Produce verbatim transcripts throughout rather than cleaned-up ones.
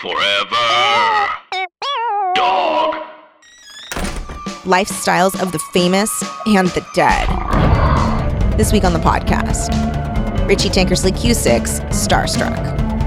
Forever. Dog. Lifestyles of the famous and the dead. This week on the podcast, Richie Tankersley Cusick's Starstruck.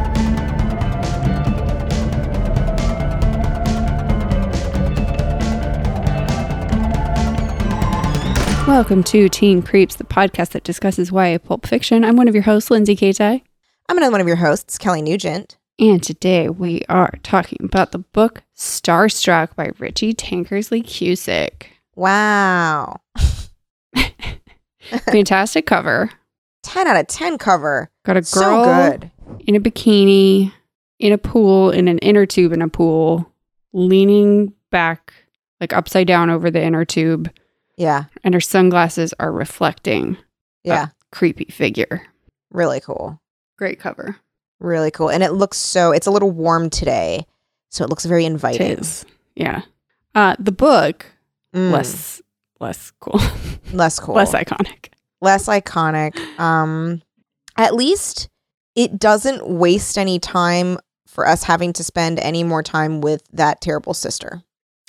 Welcome to Teen Creeps, the podcast that discusses Y A pulp fiction. I'm one of your hosts, Lindsay Kaitai. I'm another one of your hosts, Kelly Nugent. And today we are talking about the book Starstruck by Richie Tankersley Cusick. Wow. Fantastic cover. ten out of ten cover. Got a girl So good. in a bikini, in a pool, in an inner tube in a pool, leaning back, like upside down over the inner tube. Yeah. And her sunglasses are reflecting Yeah. a creepy figure. Really cool. Great cover. Really cool. And it looks so, it's a little warm today, so it looks very inviting. It is. Yeah. Uh, the book, Mm, less less cool. less cool. Less iconic. Less iconic. Um, at least it doesn't waste any time for us having to spend any more time with that terrible sister.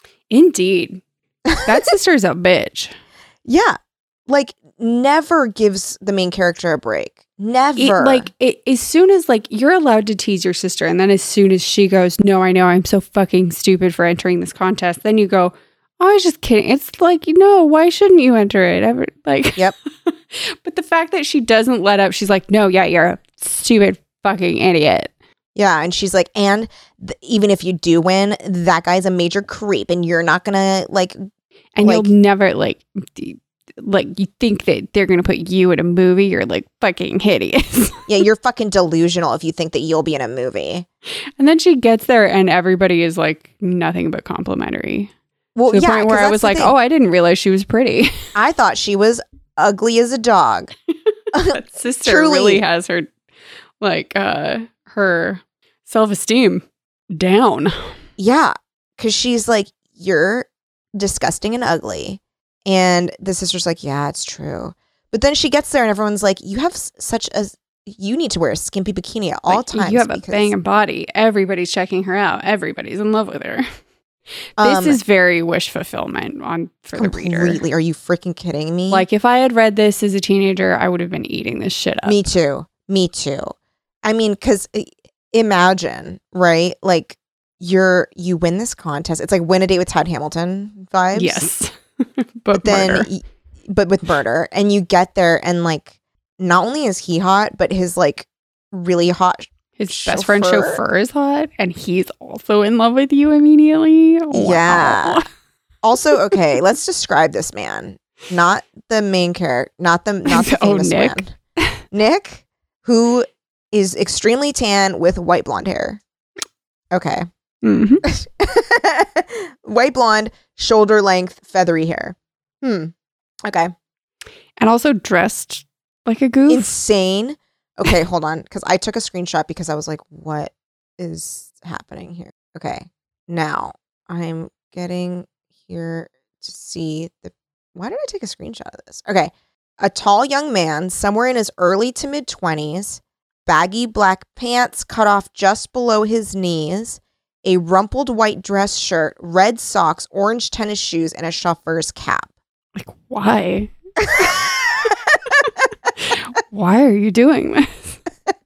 Indeed. That sister's a bitch. Yeah. Like, never gives the main character a break. Never. It, like, it, as soon as, like, you're allowed to tease your sister, and then as soon as she goes, no, I know, I'm so fucking stupid for entering this contest, then you go, oh, I was just kidding. It's like, no, why shouldn't you enter it? Ever, like, Yep. But the fact that she doesn't let up, she's like, no, yeah, you're a stupid fucking idiot. Yeah. And she's like, and th- even if you do win, that guy's a major creep, and you're not going to, like, And like, you'll never, like, d- like, you think that they're going to put you in a movie, you're, like, fucking hideous. yeah, you're fucking delusional if you think that you'll be in a movie. And then she gets there, and everybody is, like, nothing but complimentary. Well, To the yeah, point where 'cause I that's was the like, thing. oh, I didn't realize she was pretty. I thought she was ugly as a dog. That sister Truly. really has her, like, uh, her self-esteem down. Yeah, because she's like, you're disgusting and ugly. And the sister's like, yeah, it's true. But then she gets there and everyone's like, you have s- such a, you need to wear a skimpy bikini at all Like, times. You have a because- banging body. Everybody's checking her out. Everybody's in love with her. Um, This is very wish fulfillment on for the reader. Completely. Are you freaking kidding me? Like, if I had read this as a teenager, I would have been eating this shit up. me too. Me too. I mean, because imagine, right? Like, you're, you win this contest. It's like Win a Date with Todd Hamilton vibes. Yes. but, But then, murder. y- but with murder. And you get there and like, not only is he hot, but his like really hot His best friend chauffeur? chauffeur is hot, and he's also in love with you immediately. Wow. Yeah. Also, okay, let's describe this man. Not the main character, not the not the Oh, famous Nick? man. Nick, who is extremely tan with white blonde hair. Okay. hmm White blonde, shoulder length, feathery hair. Hmm. Okay. And also dressed like a goof. Insane. Okay, hold on. Because I took a screenshot because I was like, what is happening here? Okay. Now I'm getting here to see the. Why did I take a screenshot of this? Okay. A tall young man, somewhere in his early to mid twenties, baggy black pants cut off just below his knees, a rumpled white dress shirt, red socks, orange tennis shoes, and a chauffeur's cap. Like, why? Why are you doing this?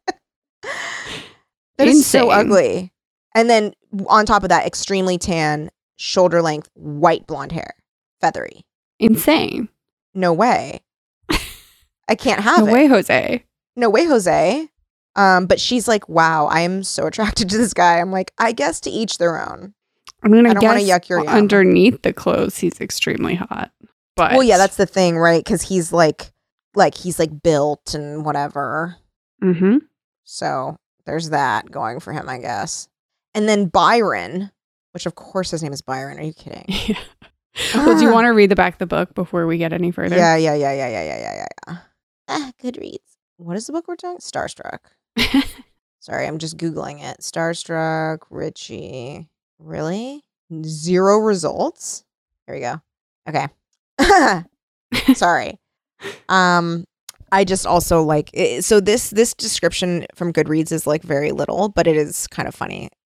That is so Insane. ugly. And then on top of that, extremely tan, shoulder length, white blonde hair, feathery. Insane. No way. I can't have No it. way, Jose. No way, Jose. Um, but she's like, wow, I am so attracted to this guy. I'm like, I guess to each their own. I'm gonna I don't wanna guess yuck your yum. underneath the clothes, he's extremely hot. But Well, yeah, that's the thing, right? Because he's like, like he's like built and whatever. hmm So there's that going for him, I guess. And then Byron, which of course his name is Byron. Are you kidding? Yeah. Well, do you want to read the back of the book before we get any further? Yeah, yeah, yeah, yeah, yeah, yeah, yeah, yeah, yeah. Ah, Goodreads. What is the book we're talking? Starstruck. Sorry, I'm just Googling it. Starstruck, Richie. Really? Zero results? Here we go. Okay. Sorry. Um, I just also like it, so this this description from Goodreads is like very little, but it is kind of funny.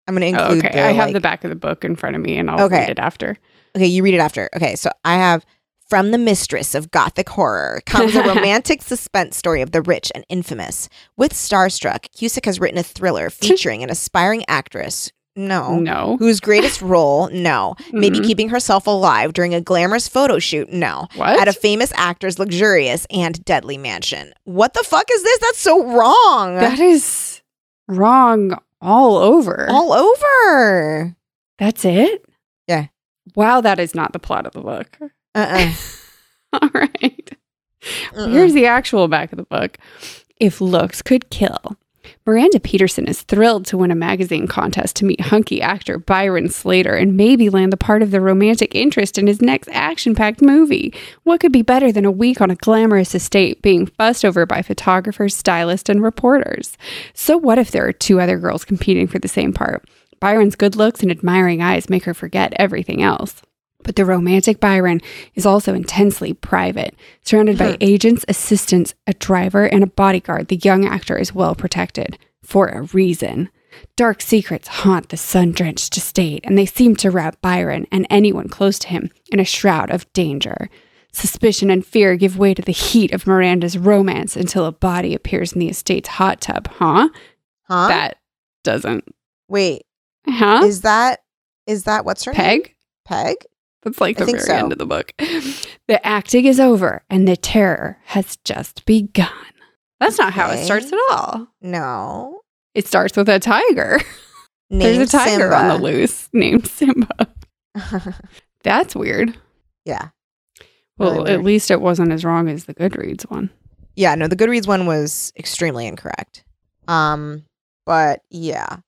I'm going to Oh, include okay. the, I have like- the back of the book in front of me and I'll Okay. read it after. Okay, you read it after. Okay, so I have from the mistress of gothic horror comes a romantic suspense story of the rich and infamous. With Starstruck, Cusick has written a thriller featuring an aspiring actress. No. No. Whose greatest role? No. Maybe Mhm. keeping herself alive during a glamorous photo shoot? No. What? At a famous actor's luxurious and deadly mansion. What the fuck is this? That's so wrong. That is wrong all over. All over. That's it? Yeah. Wow, that is not the plot of the book. Uh-uh. All right. Mm-mm. Here's the actual back of the book. If looks could kill. Miranda Peterson is thrilled to win a magazine contest to meet hunky actor Byron Slater and maybe land the part of the romantic interest in his next action-packed movie. What could be better than a week on a glamorous estate being fussed over by photographers, stylists, and reporters? So what if there are two other girls competing for the same part? Byron's good looks and admiring eyes make her forget everything else. But the romantic Byron is also intensely private. Surrounded by agents, assistants, a driver, and a bodyguard, the young actor is well protected. For a reason. Dark secrets haunt the sun-drenched estate, and they seem to wrap Byron and anyone close to him in a shroud of danger. Suspicion and fear give way to the heat of Miranda's romance until a body appears in the estate's hot tub. Huh? Huh? That doesn't... Wait, Huh? is that, is that, what's her name? Peg? Peg? That's like I the think very so. end of the book. The acting is over and the terror has just begun. That's not how it Okay. starts at all. No. It starts with a tiger. There's Name a tiger Simba. on the loose named Simba. That's weird. Yeah. Well, Really at weird. least it wasn't as wrong as the Goodreads one. Yeah, no, the Goodreads one was extremely incorrect. Um, but yeah.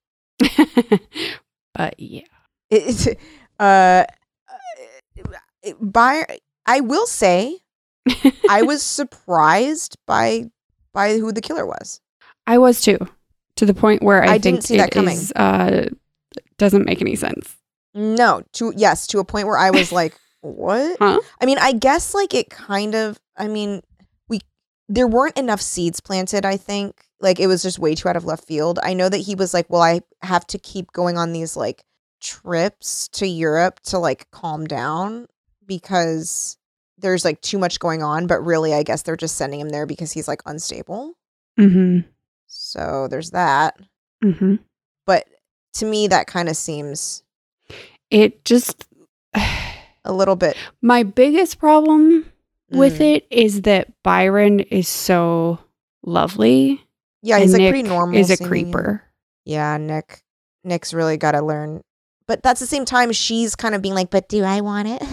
But yeah. It, uh, by I will say, I was surprised by by who the killer was. I was too. To the point where I, I think didn't see that it coming. is, uh, doesn't make any sense. No, to yes, to a point where I was like, what? Huh? I mean, I guess like it kind of. I mean, we there weren't enough seeds planted. I think like it was just way too out of left field. I know that he was like, well, I have to keep going on these like trips to Europe to like calm down because there's like too much going on. But really, I guess they're just sending him there because he's like unstable. Mm-hmm. So there's that. Mm-hmm. But to me, that kind of seems It just... a little bit. My biggest problem with Mm. it is that Byron is so lovely. Yeah, he's and like Nick pretty normal. is a seeming. creeper. Yeah, Nick. Nick's really got to learn. But that's the same time she's kind of being like, but do I want it?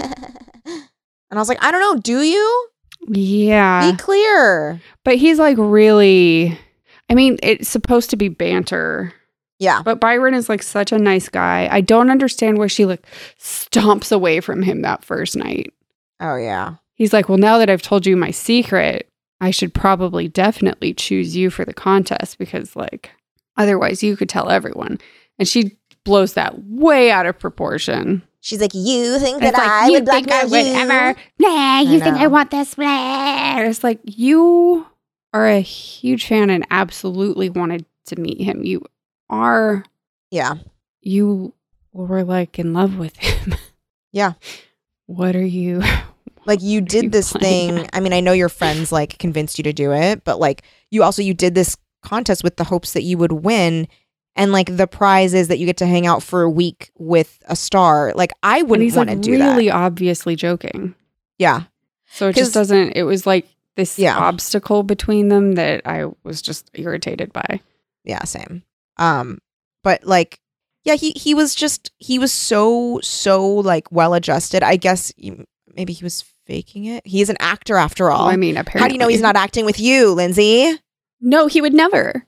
And I was like, I don't know. Do you? Yeah. Be clear. But he's like really... I mean, it's supposed to be banter. Yeah. But Byron is like such a nice guy. I don't understand why she like stomps away from him that first night. Oh, yeah. He's like, well, now that I've told you my secret, I should probably definitely choose you for the contest because like otherwise you could tell everyone. And she blows that way out of proportion. She's like, you think that It's like, I you would think I blackmail would you? ever? Nah, you think I know. want this? Blah. It's like you are a huge fan and absolutely wanted to meet him. You are, Yeah. you were like in love with him. Yeah. What are you? Like you are did you this playing thing. at? I mean, I know your friends like convinced you to do it, but like you also, you did this contest with the hopes that you would win. And like the prize is that you get to hang out for a week with a star. Like I And wouldn't he's want to like do really that. obviously joking. Yeah. So it 'Cause- just doesn't, it was like this Yeah. obstacle between them that I was just irritated by. Yeah, same. Um, but like, yeah, he he was just he was so so like well adjusted. I guess you- maybe he was faking it. He's an actor after all. Well, I mean, apparently. How do you know he's not acting with you, Lindsay? No, he would never.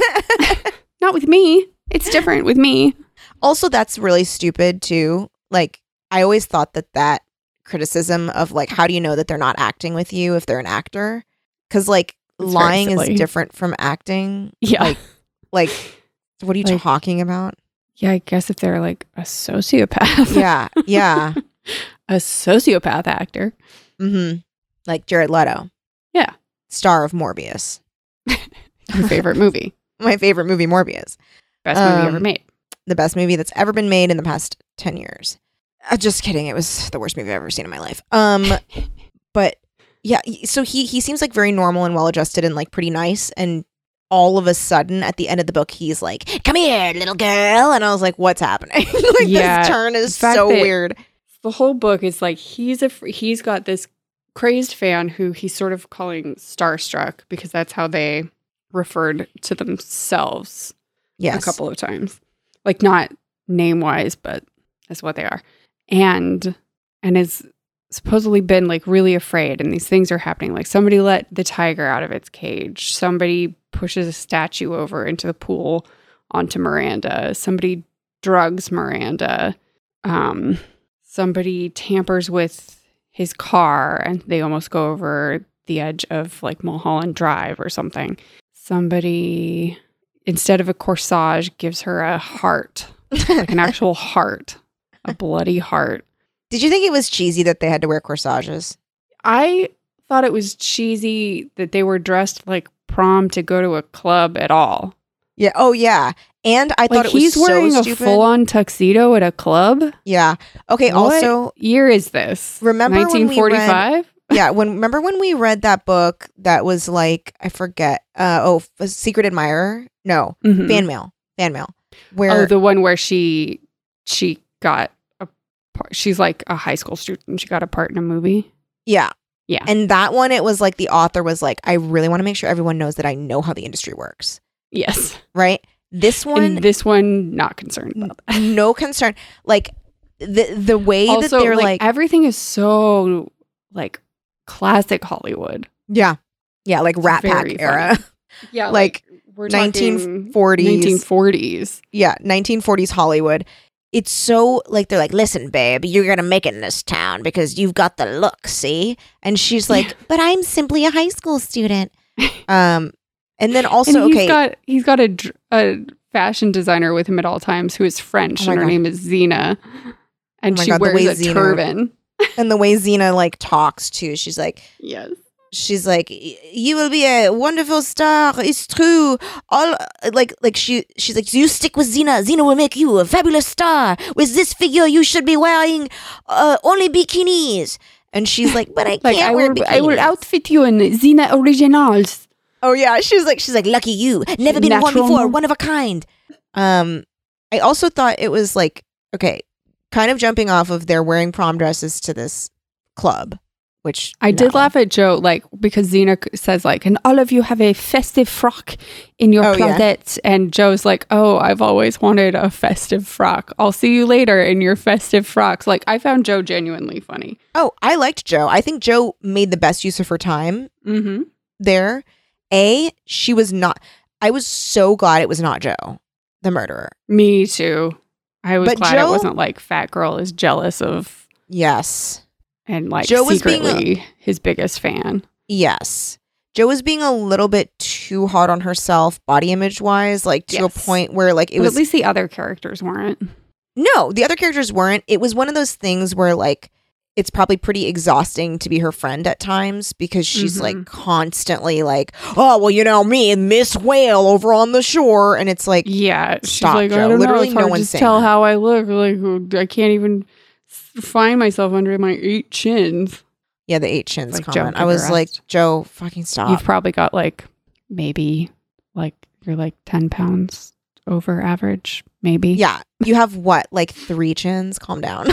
Not with me. It's different with me. Also, that's really stupid too. Like, I always thought that that criticism of like, how do you know that they're not acting with you if they're an actor? Because like It's very lying is silly. different from acting. Yeah. Like, like, what are you Like- talking about? Yeah, I guess if they're like a sociopath. Yeah, yeah. A sociopath actor. Mm-hmm. Like Jared Leto. Yeah. Star of Morbius. Your favorite movie. My favorite movie, Morbius. Best movie Um, ever made. the best movie that's ever been made in the past ten years. Uh, just kidding. It was the worst movie I've ever seen in my life. Um, but yeah, so he he seems like very normal and well adjusted and like pretty nice. And all of a sudden, at the end of the book, he's like, "Come here, little girl," and I was like, "What's happening?" Like Yeah, this turn is the fact so that- weird. The whole book is like he's a fr- he's got this crazed fan who he's sort of calling starstruck because that's how they referred to themselves Yes, a couple of times. Like not name wise, but that's what they are. And and has supposedly been like really afraid and these things are happening. Like somebody let the tiger out of its cage. Somebody pushes a statue over into the pool onto Miranda. Somebody drugs Miranda. Um somebody tampers with his car and they almost go over the edge of like Mulholland Drive or something. Somebody, instead of a corsage, gives her a heart, like an actual heart, a bloody heart. Did you think it was cheesy that they had to wear corsages? I thought it was cheesy that they were dressed like prom to go to a club at all. Yeah. Oh, yeah. And I thought Like it was he's so wearing a stupid. full-on tuxedo at a club. Yeah. Okay. What Also, year is this? remember when we nineteen forty-five? yeah. When remember when we read that book that was like I forget. Uh oh, a Secret Admirer. No, Mhm. fan mail. Fan mail. Where Oh, the one where she she got a part. She's like a high school student. And she got a part in a movie. yeah. Yeah. And that one, it was like the author was like, I really want to make sure everyone knows that I know how the industry works. Yes. Right. This one, And this one, not concerned about that. no concern. Like the the way Also, that they're like, like, everything is so like classic Hollywood. yeah, yeah, like Rat Pack very era. Yeah, Like, we're nineteen forties. nineteen forties. Yeah, nineteen forties Hollywood. It's so like they're like, listen, babe, you're gonna make it in this town because you've got the look, see? And she's like, Yeah. but I'm simply a high school student. Um, and then also, and he's okay, got he's got a, dr- a fashion designer with him at all times who is French, Oh my and her God. name is Zena, and Oh my she God, the wears way a Xena- turban. and the way Xena like talks too, she's like, Yes. she's like, you will be a wonderful star. It's true. All like, like she, she's like, you stick with Xena. Xena will make you a fabulous star. With this figure, you should be wearing uh, only bikinis. And she's like, but I Like can't I wear will, bikinis. I will outfit you in Zena Originals. Oh yeah, she's like, she's like, lucky you. Never been in one Natural before. mo- One of a kind. Um, I also thought it was like, okay, kind of jumping off of their wearing prom dresses to this club, which I did no. laugh at Joe, like, because Xena c- says, like, and all of you have a festive frock in your Oh, yeah. closet. And Joe's like, oh, I've always wanted a festive frock. I'll see you later in your festive frocks. Like, I found Joe genuinely funny. Oh, I liked Joe. I think Joe made the best use of her time Mm-hmm. there. A, she was not. I was so glad it was not Joe, the murderer. Me too. I was But glad Joe- it wasn't like fat girl is jealous of Yes, and like Joe was being secretly his biggest fan. yes. Joe was being a little bit too hard on herself, body image wise, like to Yes. a point where like it But was. at least the other characters weren't. No, the other characters weren't. It was one of those things where like it's probably pretty exhausting to be her friend at times because she's Mhm. like constantly like, oh well, you know me and Miss Whale over on the shore, and it's like, Yeah, she's Stop, like, Joe. I don't Literally know. It's no hard one's to saying tell that. how I look. Like, I can't even s- find myself under my eight chins. yeah, the eight chins Like, comment. Joe I was Picarest. like, Joe, fucking stop. You've probably got like maybe like you're like ten pounds over average, maybe. Yeah, you have what, like three chins? Calm down.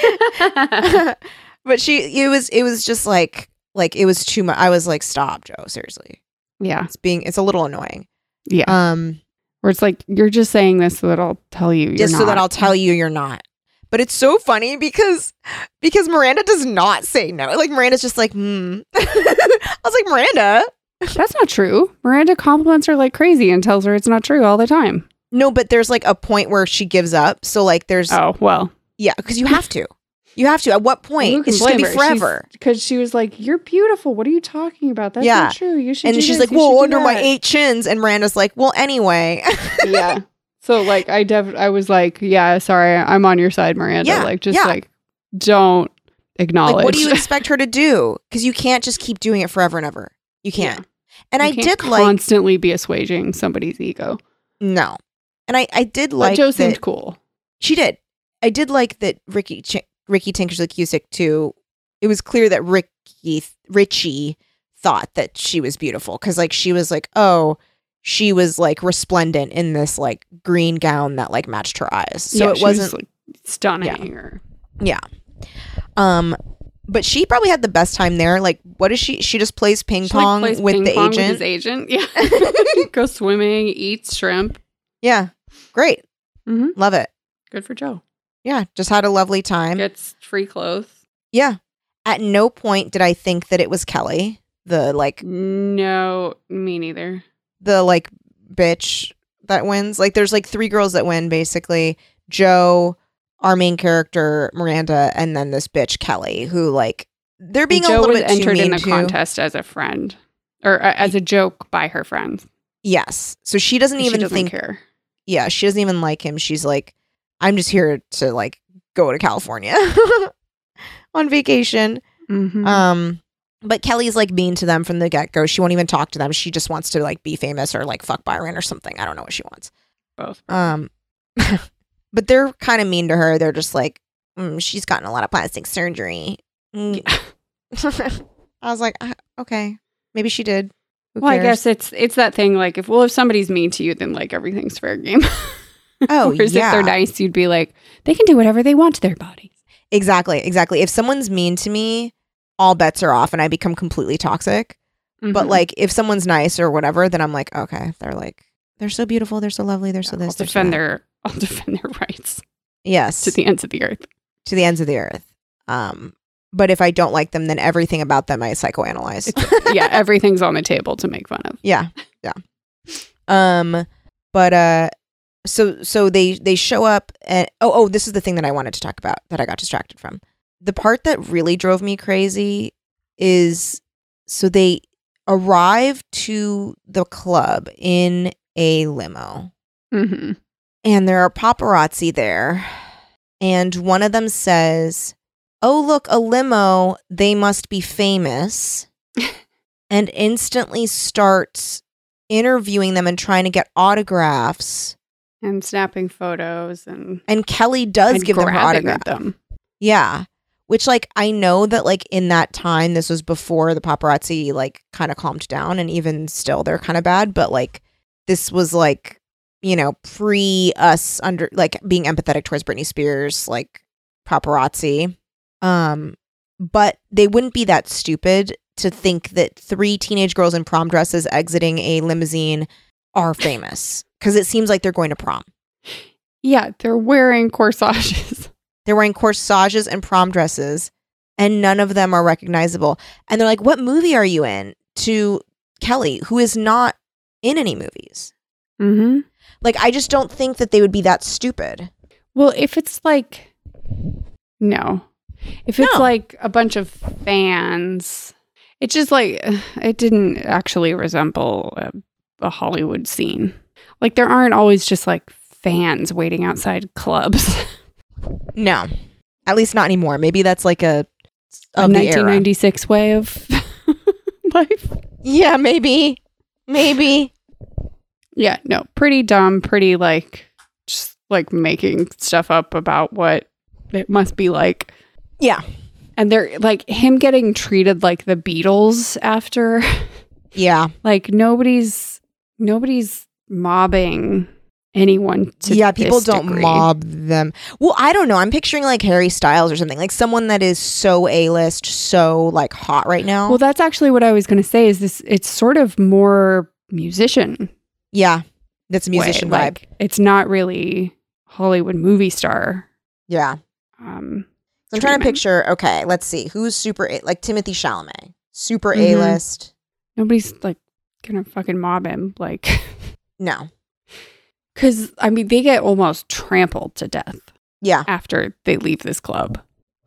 But she, it was, it was just like, like it was too much. I was like, stop, Joe. Seriously, yeah, it's being, it's a little annoying. yeah. Um. Where it's like you're just saying this so that I'll tell you. You're just so that not. I'll tell you you're not. But it's so funny because because Miranda does not say no. Like Miranda's just like, hmm. I was like, Miranda. That's not true. Miranda compliments her like crazy and tells her it's not true all the time. No, but there's like a point where she gives up. So like there's Oh well. yeah, because you have to. You have to. At what point? It's just gonna be forever. Because she was like, "You're beautiful. What are you talking about? That's Yeah. not true. You should." And do she's this. like, You should well, do under my that." eight chins. And Miranda's like, well, anyway. Yeah. So like, I def I was like, yeah, sorry, I'm on your side, Miranda. Yeah, Like, just yeah. like, don't acknowledge. Like, what do you expect her to do? Because you can't just keep doing it forever and ever. You can't. And You I can't did like constantly be assuaging somebody's ego. no. And I, I did But like Joe that seemed cool. she did. I did like that Ricky Ch- Ricky Tinkersley-Cusick too. It was clear that Ricky Richie thought that she was beautiful because like she was like, oh, she was like resplendent in this like green gown that like matched her eyes. So Yeah, it she was, wasn't like, stunning. Or yeah. Um, but she probably had the best time there. Like, what is she? She just plays ping she, like, pong plays with ping the pong agent. With his agent, yeah. Go swimming, eats shrimp. Yeah, great. Mm-hmm. Love it. Good for Joe. Yeah, just had a lovely time. Gets free clothes. Yeah. At no point did I think that it was Kelly, the like No, me neither. the like bitch that wins. Like there's like three girls that win basically. Joe, our main character, Miranda, and then this bitch Kelly, who like they're being And a Joe little was bit too entered mean in the to. contest as a friend, or uh, as a joke by her friends. Yes. So she doesn't even she doesn't think care. yeah, she doesn't even like him. She's like, I'm just here to like go to California on vacation. Mm-hmm. Um, but Kelly's like mean to them from the get go. She won't even talk to them. She just wants to like be famous or like fuck Byron or something. I don't know what she wants. Both. Um, but they're kind of mean to her. They're just like, mm, she's gotten a lot of plastic surgery. Mm. I was like, uh, okay, maybe she did. Who Well, I cares? guess it's it's that thing like if well if somebody's mean to you, then like everything's fair game. Oh, Whereas yeah. if they're nice, you'd be like, they can do whatever they want to their bodies. Exactly, exactly. If someone's mean to me, all bets are off and I become completely toxic. But Mhm. like if someone's nice or whatever, then I'm like, okay, they're like, they're so beautiful, they're so lovely, they're so I'll this, they're so defend that. their I'll defend their rights Yes, to the ends of the earth. to the ends of the earth. Um, but if I don't like them, then everything about them I psychoanalyze. It's, yeah, everything's on the table to make fun of. yeah, yeah. Um, but uh, so so they they show up and oh oh, this is the thing that I wanted to talk about that I got distracted from. The part that really drove me crazy is so they arrive to the club in a limo. Mm-hmm. And there are paparazzi there. And one of them says, oh, look, a limo. They must be famous. And instantly starts interviewing them and trying to get autographs. And snapping photos and, And Kelly does and give them her grabbing autograph. at them. Yeah. Which, like, I know that, like, in that time, this was before the paparazzi, like, kind of calmed down. And even still, they're kind of bad. But, like, this was, like, you know, pre us under like being empathetic towards Britney Spears, like paparazzi. Um, but they wouldn't be that stupid to think that three teenage girls in prom dresses exiting a limousine are famous because it seems like they're going to prom. Yeah, they're wearing corsages. They're wearing corsages and prom dresses, and none of them are recognizable. And they're like, "What movie are you in?" To Kelly, who is not in any movies. Mm-hmm. Like, I just don't think that they would be that stupid. Well, if it's like, no. If it's No. like a bunch of fans, it just like, it didn't actually resemble a, a Hollywood scene. Like, there aren't always just like fans waiting outside clubs. No, at least not anymore. Maybe that's like a A of the nineteen era. ninety-six way of life. Yeah, maybe, maybe. Yeah, no, pretty dumb, pretty like, just like making stuff up about what it must be like. Yeah, And they're like him getting treated like the Beatles after. yeah, Like nobody's nobody's mobbing anyone to yeah. People this don't degree. mob them. Well, I don't know. I'm picturing like Harry Styles or something, like someone that is so A-list, so like hot right now. Well, that's actually what I was going to say. Is this? It's sort of more musician. Yeah, that's a musician way. vibe. Like, it's not really Hollywood movie star. Yeah. Um, So I'm trying to treatment. picture. Okay, let's see who's super A- like Timothy Chalamet, super Mhm. A-list. Nobody's like gonna fucking mob him. Like, No. because I mean, they get almost trampled to death Yeah, after they leave this club.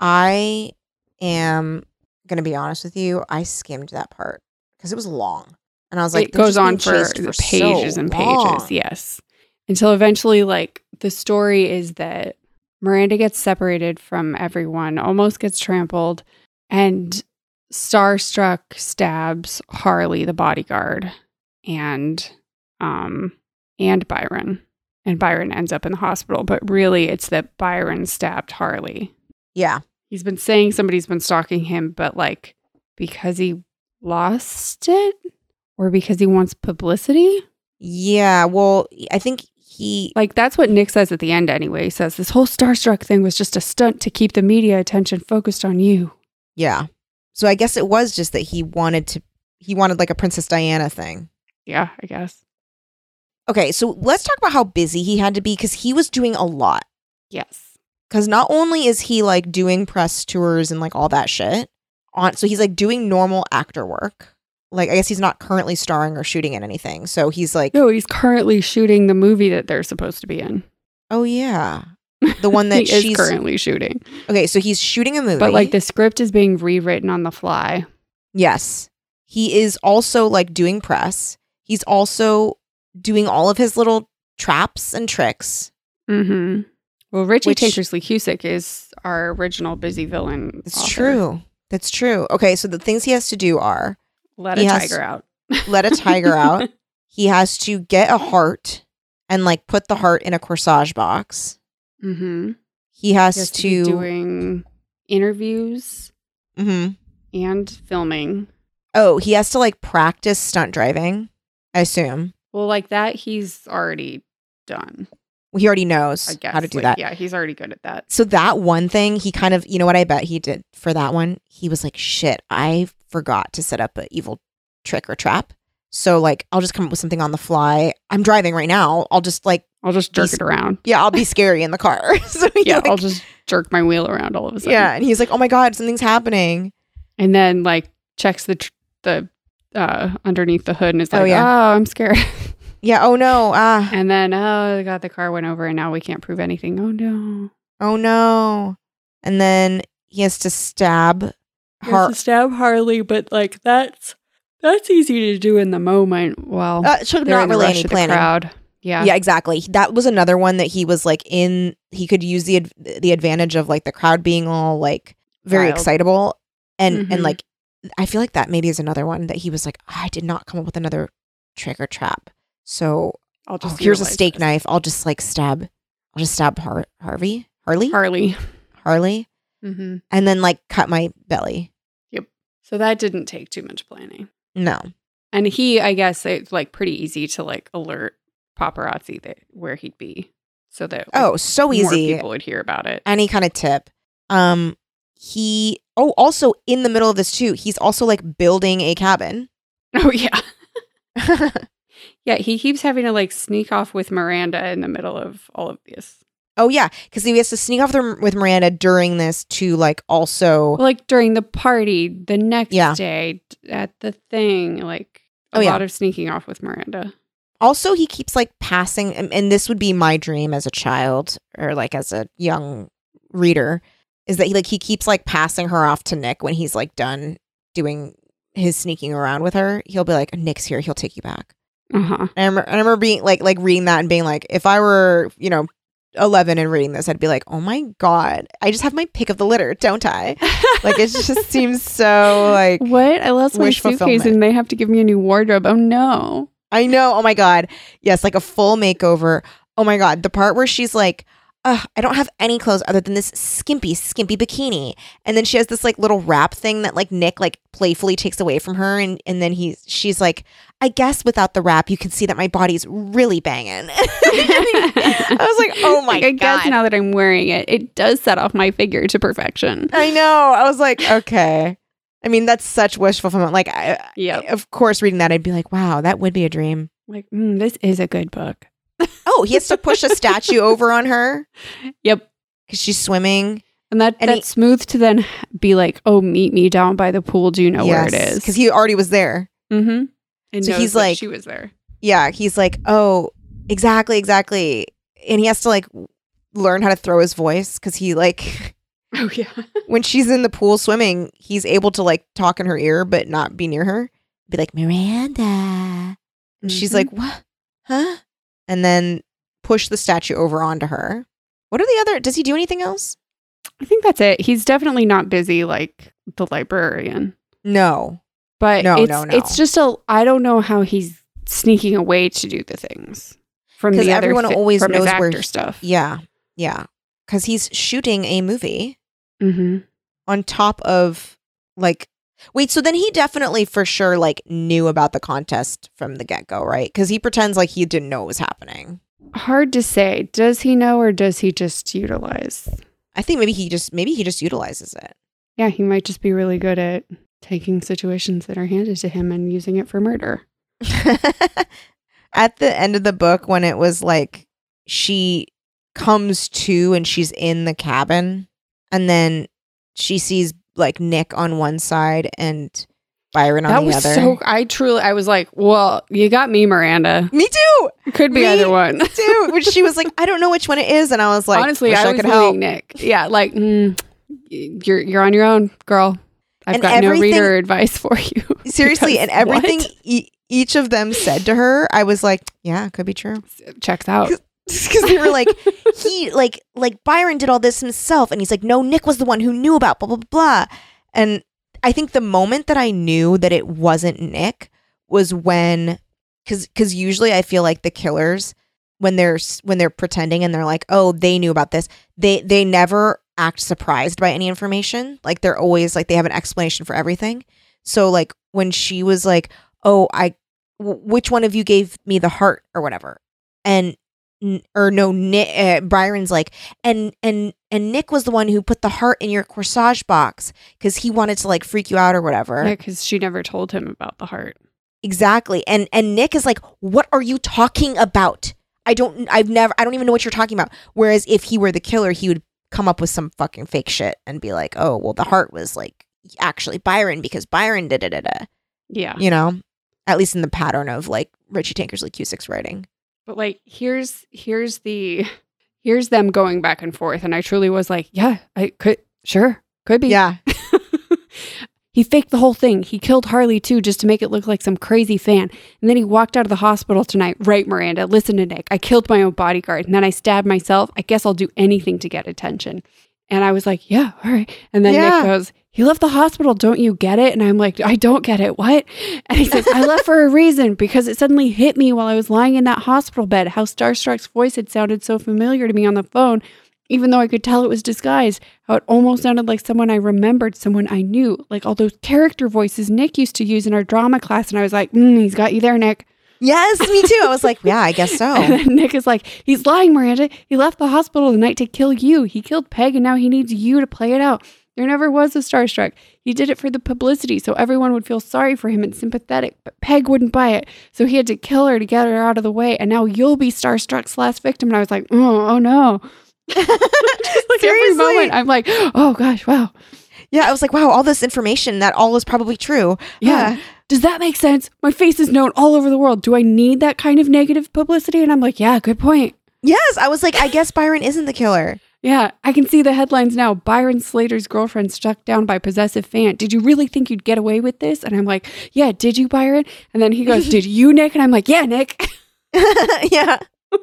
I am gonna be honest with you. I skimmed that part because it was long, and I was like, it they're goes just being on for, chased for pages so and long. pages. Yes. Until eventually, like, the story is that Miranda gets separated from everyone, almost gets trampled, and Starstruck stabs Harley, the bodyguard, and um and Byron. and Byron ends up in the hospital. But really, it's that Byron stabbed Harley. Yeah. He's been saying somebody's been stalking him, but like because he lost it or because he wants publicity? Yeah. Well, I think he... Like that's what Nick says at the end anyway. He says this whole Starstruck thing was just a stunt to keep the media attention focused on you. Yeah. So I guess it was just that he wanted to... He wanted like a Princess Diana thing. Yeah, I guess. Okay, so let's talk about how busy he had to be because he was doing a lot. Yes. Because not only is he like doing press tours and like all that shit, on so he's like doing normal actor work. Like I guess he's not currently starring or shooting in anything. So he's like, No, he's currently shooting the movie that they're supposed to be in. oh yeah, the one that he she's is currently shooting. Okay, so he's shooting a movie, But like the script is being rewritten on the fly. Yes, he is also like doing press. He's also doing all of his little traps and tricks. Mm-hmm. Well, Richie Which- Tankersley Cusick is our original busy villain. It's author. true. That's true. Okay, so the things he has to do are Let He a has- tiger out. let a tiger out. He has to get a heart and like put the heart in a corsage box. Mm-hmm. He has, He has to, to, be doing interviews Mhm. and filming. Oh, he has to like practice stunt driving, I assume. Well, like that, he's already done. He already knows I guess how to do Like, that. Yeah, he's already good at that. So that one thing, he kind of, you know what I bet he did for that one? He was like, shit, I forgot to set up an evil trick or trap. So like, I'll just come up with something on the fly. I'm driving right now. I'll just like, I'll just jerk He's- it around. yeah, I'll be scary in the car. So he, Yeah, like- I'll just jerk my wheel around all of a sudden. yeah. And he's like, oh my God, something's happening. And then like checks the tr- the uh underneath the hood and is like, Oh, oh, yeah. I'm scared. Yeah. Oh no. Ah. And then, oh God, the car went over and now we can't prove anything. Oh no. Oh no. And then he has to stab He has Har- to stab Harley, but like that's that's easy to do in the moment while uh, so they're not in the really rush any of the planning. crowd. Yeah. Yeah, exactly. That was another one that he was like in. He could use the ad- the advantage of like the crowd being all like very Wild. excitable, and Mhm. and like I feel like that maybe is another one that he was like, I did not come up with another trick or trap. So I'll oh, just here's a utilize steak this. knife. I'll just like stab. I'll just stab Har- Harvey, Harley, Harley. Harley, Mm-hmm. and then like cut my belly. So that didn't take too much planning. No. And he, I guess, it's like pretty easy to like alert paparazzi that where he'd be, so that like, Oh, so more easy. people would hear about it. Any kind of tip. Um, he. Oh, also in the middle of this too, he's also like building a cabin. Oh yeah, yeah. He keeps having to like sneak off with Miranda in the middle of all of this. Oh yeah, because he has to sneak off the, with Miranda during this to like also. Well, like during the party, the next Yeah. day at the thing, like a Oh, yeah. lot of sneaking off with Miranda. Also, he keeps like passing, and, and this would be my dream as a child or like as a young reader, is that he like he keeps like passing her off to Nick when he's like done doing his sneaking around with her. He'll be like, Nick's here, he'll take you back. Uh huh. And I remember, I remember being like like reading that and being like, if I were you know eleven and reading this, I'd be like, oh my God, I just have my pick of the litter, don't I? Like it just seems so like What? I lost my wish suitcase fulfillment. and they have to give me a new wardrobe. Oh no. I know. Oh my God. Yes, like a full makeover. Oh my God. The part where she's like, Ugh, I don't have any clothes other than this skimpy, skimpy bikini. And then she has this like little wrap thing that like Nick like playfully takes away from her. And, and then he's she's like, I guess without the wrap, you can see that my body's really banging. I was like, oh my Like, I God. guess now that I'm wearing it, it does set off my figure to perfection. I know. I was like, okay. I mean, that's such wish fulfillment. Like, I, Yeah. of course, reading that, I'd be like, wow, that would be a dream. Like, mm, this is a good book. Oh, he has to push a statue over on her Yep. because she's swimming. And that And that's he- smooth to then be like, oh, meet me down by the pool. Do you know where it is? Because he already was there. Mm-hmm. And So knows he's that like- she was there. Yeah, he's like, oh, exactly, exactly. And he has to like learn how to throw his voice because he like, Oh yeah. when she's in the pool swimming, he's able to like talk in her ear but not be near her. Be like, Miranda. And she's Mhm. like, what? Huh? And then push the statue over onto her. What are the other, does he do anything else? I think that's it. He's definitely not busy like the librarian. No. But No, it's, no, no. it's just a, I don't know how he's sneaking away to do the things. from 'Cause the other everyone thi- always from his knows where actor he- stuff. Yeah. Yeah. Because he's shooting a movie Mm-hmm. on top of like, wait, so then he definitely for sure like knew about the contest from the get-go, right? Because he pretends like he didn't know it was happening. Hard to say. Does he know or does he just utilize? I think maybe he just maybe he just utilizes it. Yeah, he might just be really good at taking situations that are handed to him and using it for murder. At the end of the book, when it was like she comes to and she's in the cabin, and then she sees like Nick on one side and Byron on That the was other. so. I truly, I was like, well, you got me, Miranda. Me too. Could be Me either one. too. Which she was like, I don't know which one it is, and I was like, Honestly, wish I, I, was could help. leaning Nick. Yeah, like mm, you're you're on your own, girl. I've And got no everything- reader advice for you. Seriously, Because and everything what? e- each of them said to her, I was like, yeah, it could be true. Checks out. Because they were like, he like like Byron did all this himself, and he's like, no, Nick was the one who knew about blah blah blah. And I think the moment that I knew that it wasn't Nick was when, because because usually I feel like the killers when they're s- when they're pretending and they're like, oh, they knew about this, they they never act surprised by any information. Like they're always like they have an explanation for everything. So like when she was like, oh, I, w- which one of you gave me the heart or whatever, and n- or no, Nick, uh, Byron's like, and and and Nick was the one who put the heart in your corsage box because he wanted to like freak you out or whatever. Yeah, because she never told him about the heart. Exactly. And and Nick is like, what are you talking about? I don't, I've never, I don't even know what you're talking about. Whereas if he were the killer, he would come up with some fucking fake shit and be like, oh, well, the heart was like actually Byron because Byron did it. Yeah. You know, at least in the pattern of like Richie Tankersley Cusick's writing. But like, here's here's the here's them going back and forth, and I truly was like, yeah, I could, sure, could be. Yeah. He faked the whole thing. He killed Harley too, just to make it look like some crazy fan. And then he walked out of the hospital tonight. Right, Miranda, listen to Nick. I killed my own bodyguard, and then I stabbed myself. I guess I'll do anything to get attention. And I was like, yeah, all right. And then Yeah. Nick goes, he left the hospital. Don't you get it? And I'm like, I don't get it. What? And he says, I left for a reason, because it suddenly hit me while I was lying in that hospital bed how Starstruck's voice had sounded so familiar to me on the phone, even though I could tell it was disguised, how it almost sounded like someone I remembered, someone I knew, like all those character voices Nick used to use in our drama class. And I was like, mm, he's got you there, Nick. Yes, me too. I was like, yeah, I guess so. And then Nick is like, he's lying, Miranda. He left the hospital tonight to kill you. He killed Peg, and now he needs you to play it out. There never was a Starstruck. He did it for the publicity, so everyone would feel sorry for him and sympathetic. But Peg wouldn't buy it, so he had to kill her to get her out of the way. And now you'll be Starstruck's last victim. And I was like, oh, oh no. Just like every Seriously? moment, I'm like, oh gosh, wow. Yeah, I was like, wow, all this information, that all is probably true. Yeah. Ah. Does that make sense? My face is known all over the world. Do I need that kind of negative publicity? And I'm like, yeah, good point. Yes, I was like, I guess Byron isn't the killer. Yeah, I can see the headlines now. Byron Slater's girlfriend struck down by possessive fan. Did you really think you'd get away with this? And I'm like, yeah, did you, Byron? And then he goes, did you, Nick? And I'm like, yeah, Nick. Yeah.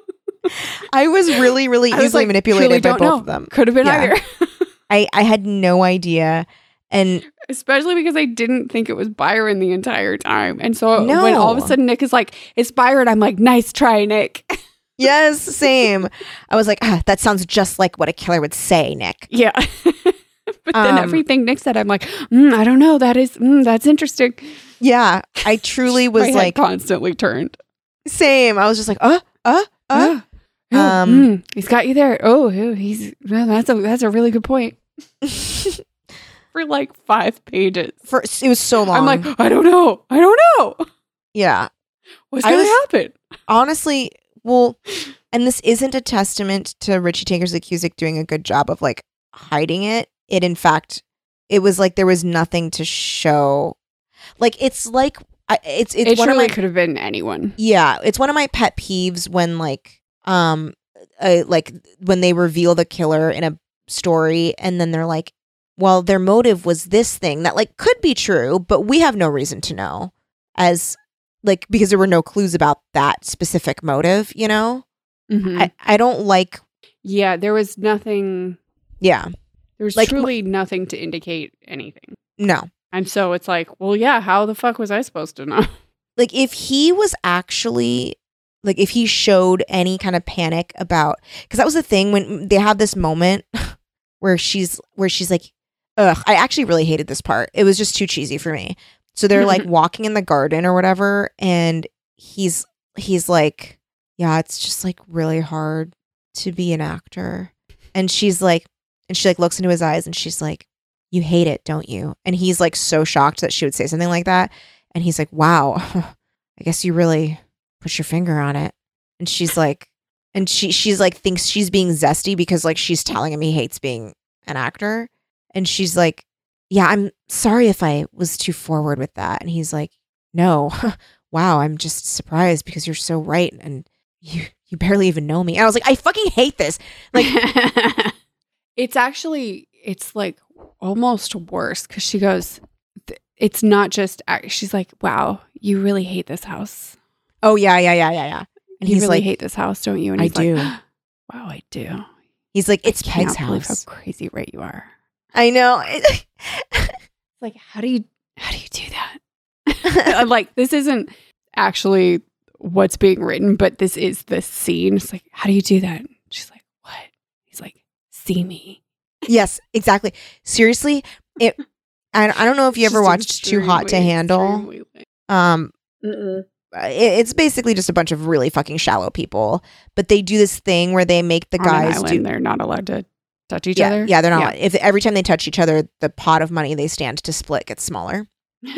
I was really, really I was easily like, manipulated truly by don't both know. of them. Could have been Yeah. either. I, I had no idea. And Especially because I didn't think it was Byron the entire time. And so when all of a No. sudden Nick is like, it's Byron, I'm like, nice try, Nick. yes, same. I was like, ah, that sounds just like what a killer would say, Nick. Yeah. But then Um, everything Nick said, I'm like, mm, I don't know. That is, mm, that's interesting. Yeah, I truly was My head like, constantly turned. same. I was just like, uh, uh, uh. Yeah. Um, Mm, he's got you there. Oh, yeah, he's well, that's a that's a really good point. For like five pages. For it was so long. I'm like, I don't know. I don't know. yeah. What's I gonna was- happen? Honestly, well, and this isn't a testament to Richie Tankersley Cusick doing a good job of like hiding it. It, in fact, it was like there was nothing to show. Like it's like I, it's it's It one surely of my could have been anyone. yeah, it's one of my pet peeves when like um uh, like when they reveal the killer in a story and then they're like, well, their motive was this thing that like could be true, but we have no reason to know, as like because there were no clues about that specific motive, you know? Mhm. I, I don't like Yeah, there was nothing. yeah, There was Like, truly nothing to indicate anything. no. And so it's like, well, yeah, how the fuck was I supposed to know? Like if he was actually like if he showed any kind of panic about, because that was the thing when they have this moment where she's where she's like, ugh, I actually really hated this part. It was just too cheesy for me. So they're like walking in the garden or whatever, and he's he's like, yeah, it's just like really hard to be an actor. And she's like, and she like looks into his eyes and she's like, you hate it, don't you? And he's like so shocked that she would say something like that. And he's like, wow, I guess you really put your finger on it. And she's like, and she she's like thinks she's being zesty because like she's telling him he hates being an actor. And she's like, yeah, I'm sorry if I was too forward with that. And he's like, no, wow, I'm just surprised because you're so right. And you, you barely even know me. And I was like, I fucking hate this. Like, it's actually, it's like almost worse because she goes, th- it's not just, act- she's like, wow, you really hate this house. oh, yeah, yeah, yeah, yeah, yeah. And You he's really like, hate this house, don't you? And I he's do. like, wow, I do. He's like, it's I Peg's can't believe house. how crazy right you are. I know. It's like, how do you, how do you do that? I'm like, this isn't actually what's being written, but this is the scene. It's like, how do you do that? She's like, what? He's like, see me. Yes, exactly. Seriously, it. I, I don't know if you ever Just watched Too Hot to extremely, Handle. extremely lame. Um, Mm-mm. it, it's basically just a bunch of really fucking shallow people, but they do this thing where they make the On an guys island, do. they're not allowed to touch each Yeah, other. yeah, they're not. If every time they touch each other, the pot of money they stand to split gets smaller.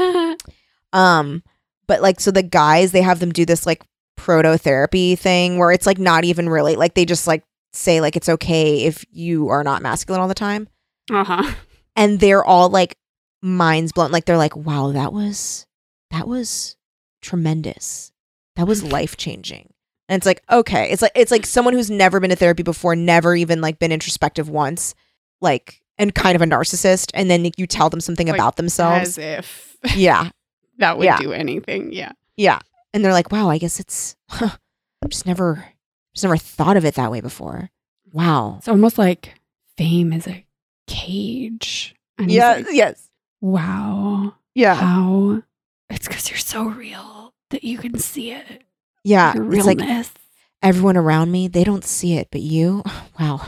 Um, but like, so the guys, they have them do this like prototherapy thing where it's like not even really like they just like say like it's okay if you are not masculine all the time, uh-huh. and they're all like minds blown. Like they're like, wow, that was that was tremendous. That was life changing. And it's like, okay, it's like it's like someone who's never been to therapy before, never even like been introspective once, like, and kind of a narcissist, and then you tell them something Like, about themselves. As if Yeah. that would Yeah. do anything. Yeah. Yeah. And they're like, wow, I guess it's huh, I've just never just never thought of it that way before. Wow. It's almost like fame is a cage. And he's Yes, like, yes. wow. Yeah. How? It's because you're so real that you can see it. Yeah. Your It's like realness. everyone around me, they don't see it, but you, wow.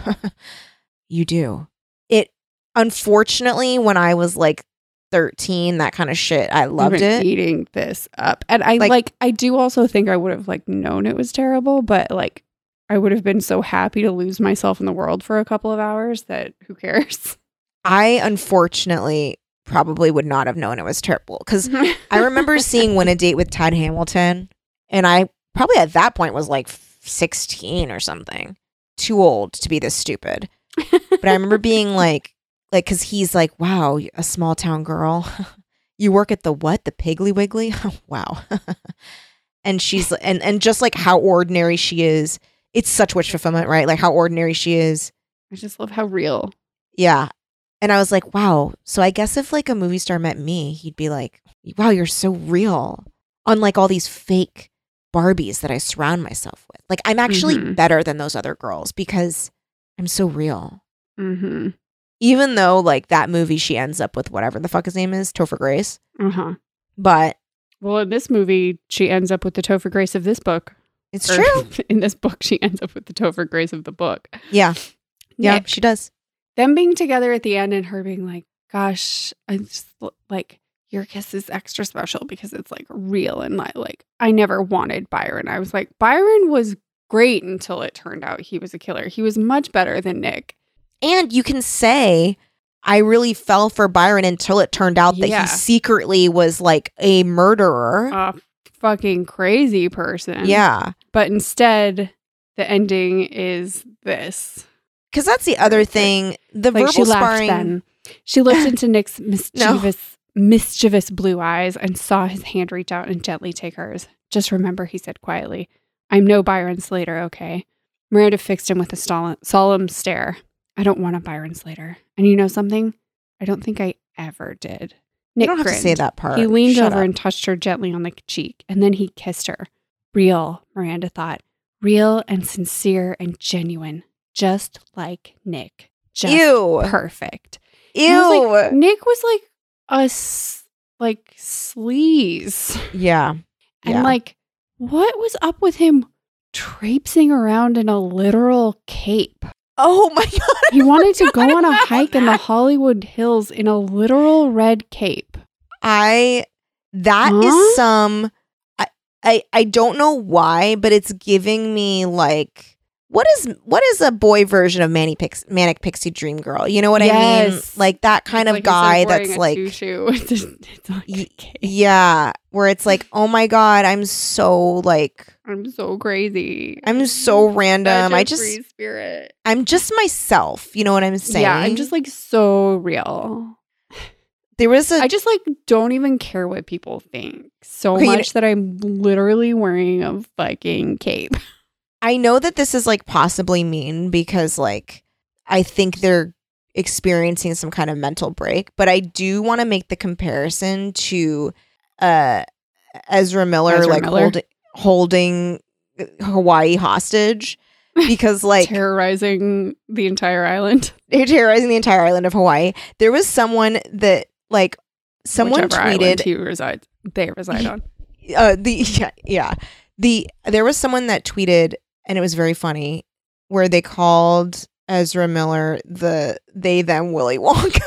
You do. It unfortunately when I was like thirteen, that kind of shit, I loved I've been it. eating this up. And I Like- like, I do also think I would have like known it was terrible, but like I would have been so happy to lose myself in the world for a couple of hours that who cares? I unfortunately probably would not have known it was terrible because I remember seeing Win a Date with Ted Hamilton, and I probably at that point was like sixteen or something, too old to be this stupid. But I remember being like, like, because he's like, wow, a small town girl. You work at the what? The Piggly Wiggly? Wow. And she's, and, and just like how ordinary she is. It's such wish fulfillment, right? Like how ordinary she is. I just love how real. Yeah. And I was like, wow. So I guess if like a movie star met me, he'd be like, wow, you're so real. Unlike all these fake Barbies that I surround myself with. Like I'm actually Mhm. better than those other girls because I'm so real. Mm-hmm. Even though like that movie, she ends up with whatever the fuck his name is, Topher Grace. Uh-huh. But Well, in this movie, she ends up with the Topher Grace of this book. it's Or true. In this book, she ends up with the Topher Grace of the book. Yeah. Yeah, Nick, she does. them being together at the end and her being like, gosh, I just like your kiss is extra special because it's like real and like, like I never wanted Byron. I was like, Byron was great until it turned out he was a killer. He was much better than Nick. And you can say, I really fell for Byron until it turned out that Yeah. he secretly was like a murderer. A fucking crazy person. Yeah. But instead, the ending is this. Because that's the other thing. The Like she verbal laughed sparring. then. She looked into Nick's mischievous, mischievous blue eyes and saw his hand reach out and gently take hers. Just remember, he said quietly, I'm no Byron Slater, okay? Miranda fixed him with a solemn, solemn stare. I don't want a Byron Slater. And you know something? I don't think I ever did. You Nick don't have to grinned. say that part. He leaned Shut over up. and touched her gently on the cheek, and then he kissed her. Real, Miranda thought. Real and sincere and genuine. Just like Nick. Just Ew. perfect. Ew. And I was like, Nick was like a s- like sleaze. yeah. And Yeah. like, what was up with him traipsing around in a literal cape. Oh my God. He wanted to go on a hike in the Hollywood Hills in a literal red cape. I, that Huh? is some, I, I, I don't know why, but it's giving me like, what is, what is a boy version of Manic, Pix, Manic Pixie Dream Girl? You know what I mean? Yes. Like that kind It's of like guy instead of wearing that's a like, tutu, it's, just, it's like a y- cape. yeah, where it's like, oh my God, I'm so like, I'm so crazy. I'm so random. Such a I just, free spirit. I'm just myself. You know what I'm saying? Yeah, I'm just like so real. there was a, I just like don't even care what people think so Okay, you much that I'm literally wearing a fucking cape. I know that this is like possibly mean because like I think they're experiencing some kind of mental break, but I do want to make the comparison to uh Ezra Miller Ezra like Miller? holding holding Hawaii hostage because like Terrorizing the entire island. they're terrorizing the entire island of Hawaii. There was someone that like someone Whichever island tweeted he resides, they reside on. uh the yeah, yeah the there was someone that tweeted and it was very funny where they called Ezra Miller the they them Willy Wonka.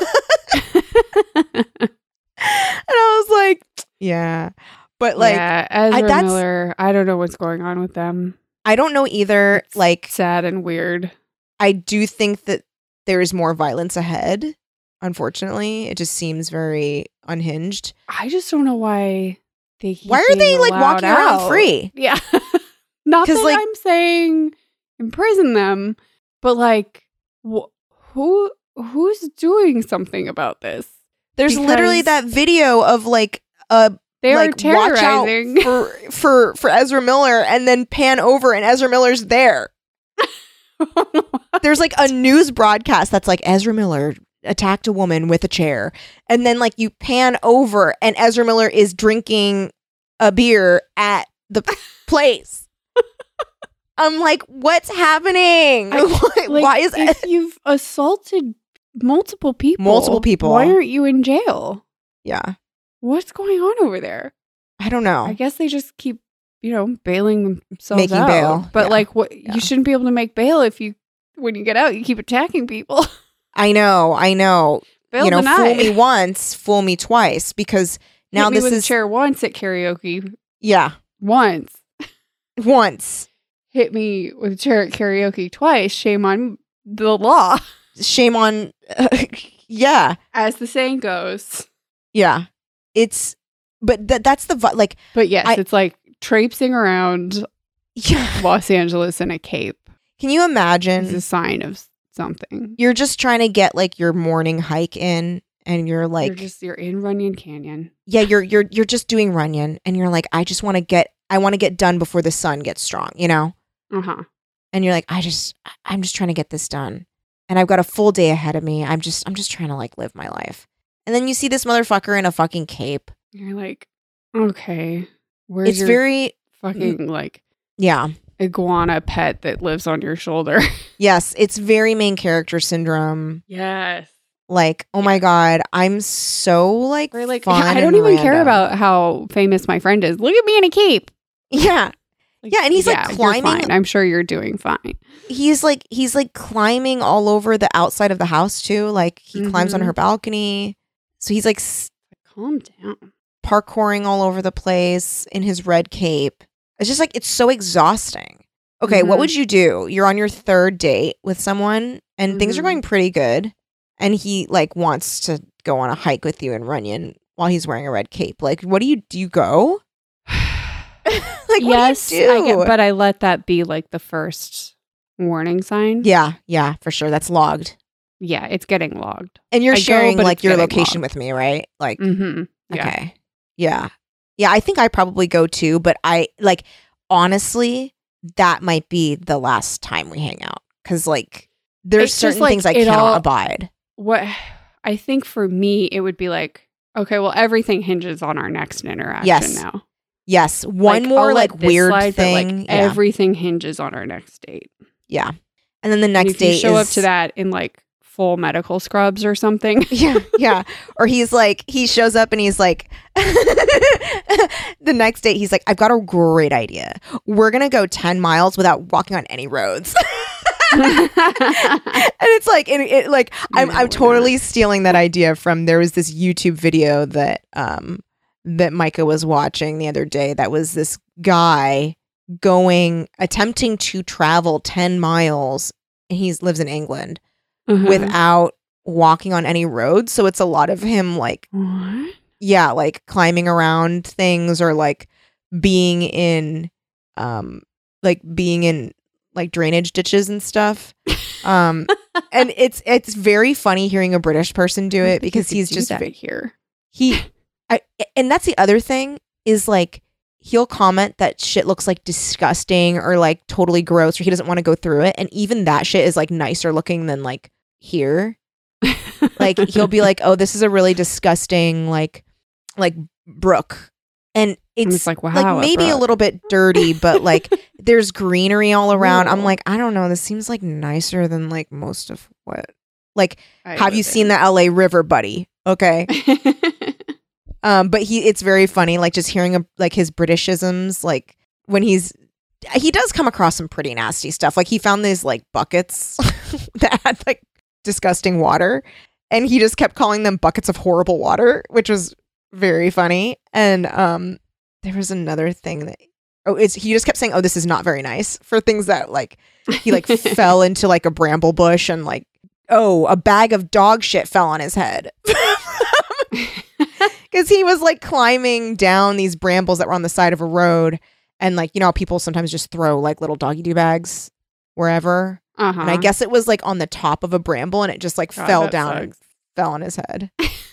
And I was like, yeah. But like yeah, Ezra that's- Miller, I don't know what's going on with them. I don't know either. It's Like sad and weird. I do think that there is more violence ahead. Unfortunately, it just seems very unhinged. I just don't know why they keep Why are being they like allowed walking around out. free? Yeah. Not 'Cause, that like- I'm saying imprison them, but like wh- who who's doing something about this? There's literally Because- that video of like uh They like are watch out terrorizing. for for for Ezra Miller and then pan over and Ezra Miller's there. There's like a news broadcast that's like Ezra Miller attacked a woman with a chair, and then like you pan over and Ezra Miller is drinking a beer at the place. I'm like, what's happening? I- why, Like, why is if you've assaulted multiple people, Multiple people. why aren't you in jail? yeah? What's going on over there? I don't know. I guess they just keep, you know, bailing themselves Making out. bail, But yeah. like, what Yeah. you shouldn't be able to make bail if you, when you get out, you keep attacking people. I know. I know. Bail you know, denied. fool me once, fool me twice, because now Hit me this with is a chair once at karaoke. yeah, Once. once. Hit me with a chair at karaoke twice. Shame on the law, Shame on yeah. as the saying goes. Yeah. It's but that that's the vi- like But yes, I- it's like traipsing around yeah. Los Angeles in a cape Can you is imagine a sign of something. you're just trying to get like your morning hike in and you're like you're just you're in Runyon Canyon. yeah, you're you're you're just doing Runyon and you're like I just want to get I want to get done before the sun gets strong, you know? Uh huh. And you're like I just I'm just trying to get this done. And I've got a full day ahead of me. I'm just I'm just trying to like live my life. And then you see this motherfucker in a fucking cape. You're like, okay, where's It's your very fucking like yeah. iguana pet that lives on your shoulder? Yes, it's very main character syndrome. Yes. Like, oh my God, I'm so like, Or like, fun I don't and even care random. about how famous my friend is. Look at me in a cape. Yeah. Like, Yeah, and he's, like, you're climbing- fine. I'm sure you're doing fine. He's like, he's like climbing all over the outside of the house too. Like he climbs on Mhm. her balcony. So he's like s- Calm down. parkouring all over the place in his red cape. It's just like, it's so exhausting. Okay, what Mhm. would you do? You're on your third date with someone and things are Mhm. going pretty good. And he like wants to go on a hike with you in Runyon while he's wearing a red cape. Like, what do you do? You go? Like, yes, what do you do? I get, but I let that be like the first warning sign. yeah, yeah, for sure. That's logged. Yeah, it's getting logged. And you're I go, sharing but like it's your getting location logged. with me, right? Like, Mm-hmm. Yeah. okay. Yeah. Yeah, I think I probably go too, but I like honestly, that might be the last time we hang out. Cause like there's It's just, certain like, things I it cannot all- abide. What I think for me, it would be like, okay, well, everything hinges on our next interaction Yes. now. Yes. One Like, more I'll let like this weird slide, but, thing. like, yeah. everything hinges on our next date. yeah. And then the And next if you date show is up to that in like full medical scrubs or something. Yeah, yeah. Or he's like, he shows up and he's like, the next day he's like, I've got a great idea. We're going to go ten miles without walking on any roads. And it's like, it, it like, I'm, No, I'm we're totally not. stealing that idea from, there was this YouTube video that, um, that Micah was watching the other day. That was this guy going, attempting to travel ten miles. He lives in England Uh-huh. without walking on any roads. So it's a lot of him like, What? yeah, like climbing around things or like being in, um, like being in like drainage ditches and stuff. Um, and it's it's very funny hearing a British person do I it think because you could he's do just that ve- here. he, I, and that's the other thing is like he'll comment that shit looks like disgusting or like totally gross or he doesn't want to go through it, and even that shit is like nicer looking than like here. Like he'll be like, oh, this is a really disgusting like like brook, and it's, it's like, wow, like a maybe a brook. little bit dirty, but like there's greenery all around. I'm Ooh. like, I don't know, this seems like nicer than like most of what like I have you live seen in. the L A River, buddy? Okay. Um, but he, it's very funny, like just hearing a, like his Britishisms, like when he's, he does come across some pretty nasty stuff. Like he found these like buckets that had like disgusting water, and he just kept calling them buckets of horrible water, which was very funny. And um, there was another thing that, oh, it's he just kept saying, oh, this is not very nice for things that like he like fell into like a bramble bush and like, oh, a bag of dog shit fell on his head. Because he was like climbing down these brambles that were on the side of a road. And like, you know, how people sometimes just throw like little doggy do bags wherever. Uh-huh. And I guess it was like on the top of a bramble and it just like God, fell that down and sucks. fell on his head.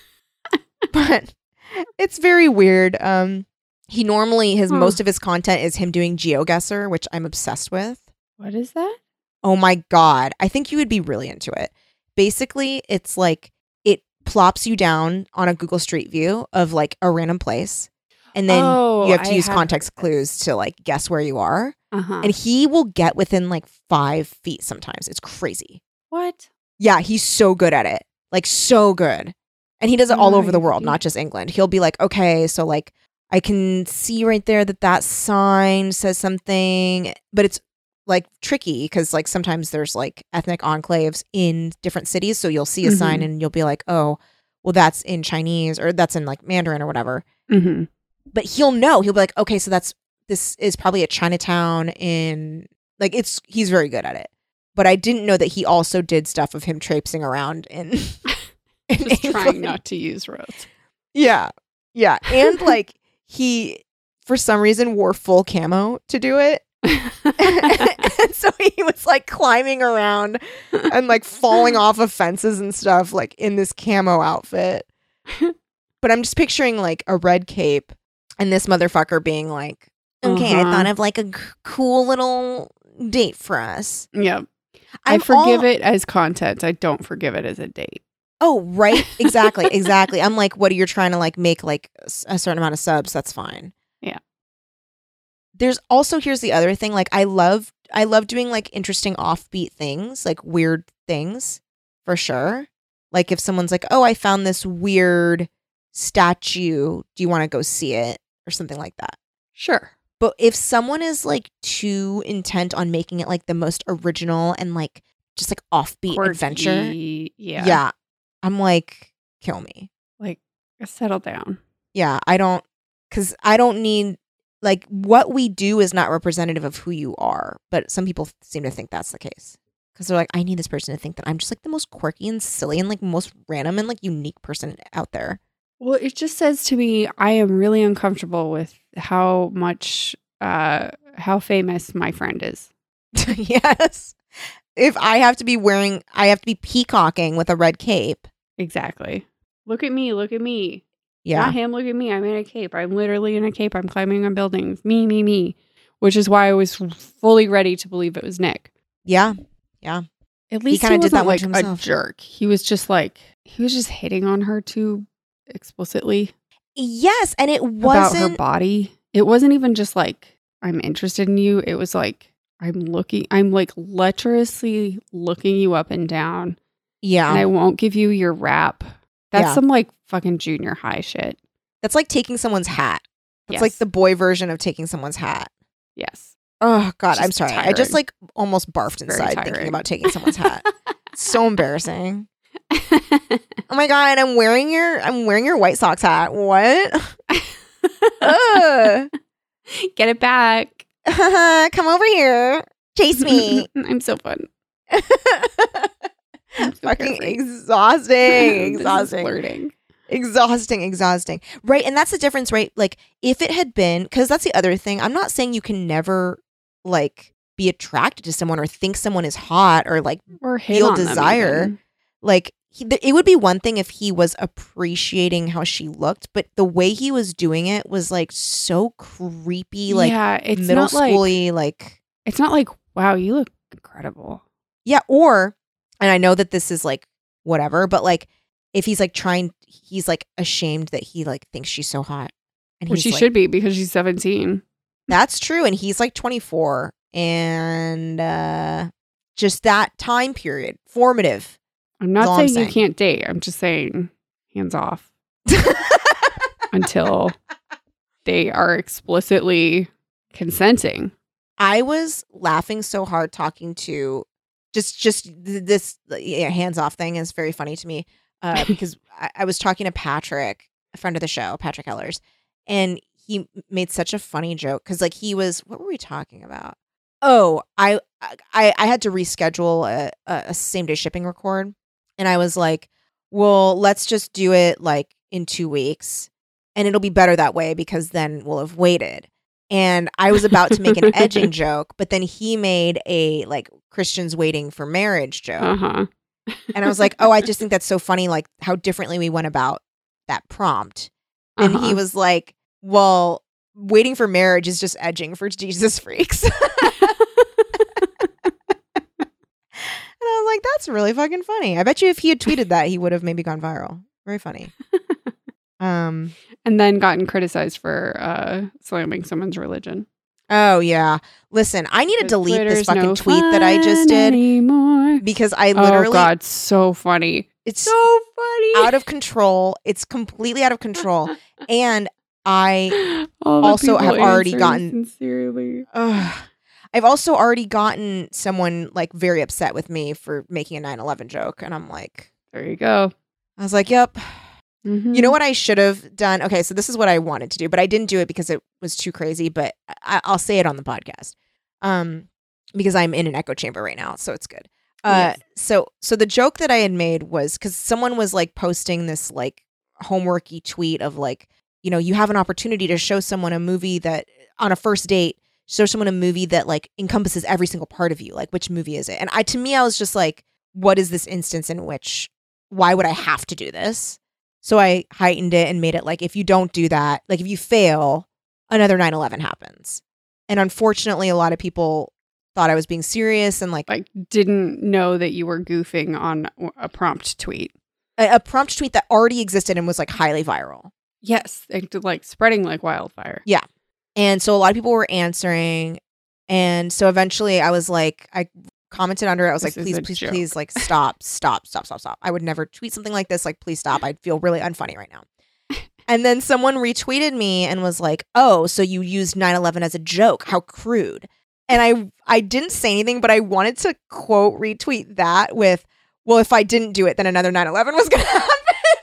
But it's very weird. Um, he normally, his Huh. most of his content is him doing GeoGuessr, which I'm obsessed with. What is that? Oh my God. I think you would be really into it. Basically, it's like it plops you down on a Google Street View of like a random place. And then Oh, you have to I use have context heard of clues to like guess where you are. Uh-huh. And he will get within like five feet sometimes. It's crazy. What? Yeah, he's so good at it. Like so good. And he does it all over the world, Nice. not just England. He'll be like, okay, so like I can see right there that that sign says something, but it's like tricky because like sometimes there's like ethnic enclaves in different cities. So you'll see a sign Mhm. and you'll be like, oh, well, that's in Chinese or that's in like Mandarin or whatever. Mm-hmm. But he'll know. He'll be like, okay, so that's this is probably a Chinatown in like it's he's very good at it. But I didn't know that he also did stuff of him traipsing around in, in Just trying England. not to use roads. Yeah. Yeah. And like he for some reason wore full camo to do it. And so he was like climbing around and like falling off of fences and stuff like in this camo outfit. But I'm just picturing like a red cape and this motherfucker being like, okay, I Uh-huh. thought of like a c- cool little date for us. Yep. I I'm forgive all- it as content. I don't forgive it as a date. Oh, right. Exactly. Exactly. I'm like, what are you trying to like make like s- a certain amount of subs? That's fine. Yeah. There's also, here's the other thing. Like I love, I love doing like interesting offbeat things, like weird things for sure. Like if someone's like, oh, I found this weird statue. Do you want to go see it? Or something like that. Sure. But if someone is like too intent on making it like the most original and like just like offbeat adventure. Quirky, Yeah. Yeah. I'm like, kill me. Like, settle down. Yeah. I don't, because I don't need, like, what we do is not representative of who you are. But some people seem to think that's the case. Because they're like, I need this person to think that I'm just like the most quirky and silly and like most random and like unique person out there. Well, it just says to me, I am really uncomfortable with how much, uh, how famous my friend is. Yes. If I have to be wearing, I have to be peacocking with a red cape. Exactly. Look at me. Look at me. Yeah. Not him. Look at me. I'm in a cape. I'm literally in a cape. I'm climbing on buildings. Me, me, me. Which is why I was fully ready to believe it was Nick. Yeah. At least he, kinda did that wasn't one like to a himself. jerk. He was just like, he was just hitting on her too explicitly Yes. And it about her wasn't. body. It wasn't even just like, I'm interested in you. It was like, I'm looking, I'm like lecherously looking you up and down Yeah. And I won't give you your wrap. That's Yeah. some like fucking junior high shit. That's like taking someone's hat. That's Yes. like the boy version of taking someone's hat. Yes. Oh, God. Just I'm sorry. I just tiring. like almost barfed Very inside tiring. thinking about taking someone's hat. So embarrassing. Oh my God. I'm wearing your I'm wearing your White Sox hat. What? Ugh. Get it back. Come over here. Chase me. I'm so fun. I'm so Fucking carefree. exhausting. This is Exhausting. flirting. Exhausting, exhausting. Right. And that's the difference, right? Like, if it had been, because that's the other thing. I'm not saying you can never, like, be attracted to someone or think someone is hot or, like, Or hit feel on them desire. even. Like, he, th- it would be one thing if he was appreciating how she looked, but the way he was doing it was, like, so creepy, like, yeah, it's middle not like schooly, like, it's not like, wow, you look incredible. yeah. Or, and I know that this is, like, whatever, but, like, if he's, like, trying, he's, like, ashamed that he, like, thinks she's so hot. And Well, he's she like, should be because she's seventeen. That's true. And he's like twenty-four. And uh, just that time period, formative. I'm not That's all I'm saying, saying. you can't date. I'm just saying hands off until they are explicitly consenting. I was laughing so hard talking to just just th- this yeah, hands off thing is very funny to me uh, because I, I was talking to Patrick, a friend of the show, Patrick Ellers, and he made such a funny joke because like he was, what were we talking about? Oh, I I, I had to reschedule a, a, a same day shipping record, and I was like, well, let's just do it like in two weeks, and it'll be better that way because then we'll have waited. And I was about to make an edging joke, but then he made a like Christians waiting for marriage joke. Uh-huh. And I was like, oh, I just think that's so funny, like how differently we went about that prompt. And Uh-huh. he was like, well, waiting for marriage is just edging for Jesus freaks. And I was like, that's really fucking funny. I bet you if he had tweeted that, he would have maybe gone viral. Very funny. Um. And then gotten criticized for uh, slamming someone's religion. Oh, yeah. Listen, I need to delete this Twitter's fucking no tweet that I just fun did anymore. because I Oh literally, God, so funny. it's So funny. out of control. It's completely out of control. And I, All the also people have already answering gotten- sincerely. ugh, I've also already gotten someone like very upset with me for making a nine eleven joke. And I'm like, There you go. I was like, yep. Mhm. You know what I should have done? Okay, so this is what I wanted to do, but I didn't do it because it was too crazy, but I- I'll say it on the podcast. Um, because I'm in an echo chamber right now, so it's good. Uh, Yes. so so the joke that I had made was because someone was like posting this like homeworky tweet of like, you know, you have an opportunity to show someone a movie that on a first date, show someone a movie that like encompasses every single part of you. Like, which movie is it? And I, to me, I was just like, what is this instance in which, why would I have to do this? So I heightened it and made it like, if you don't do that, like if you fail, another nine eleven happens. And unfortunately, a lot of people thought I was being serious and like Like, didn't know that you were goofing on a prompt tweet. a, a prompt tweet that already existed and was like highly viral. Yes, it, like spreading like wildfire. And so a lot of people were answering. And so eventually I was like, I commented under it. I was This like, is please, a please, joke. please, like, stop, stop, stop, stop, stop. I would never tweet something like this. Like, please stop. I'd feel really unfunny right now. And then someone retweeted me and was like, oh, so you used nine eleven as a joke. How crude. And I I didn't say anything, but I wanted to quote retweet that with, well, if I didn't do it, then another nine eleven was going to happen.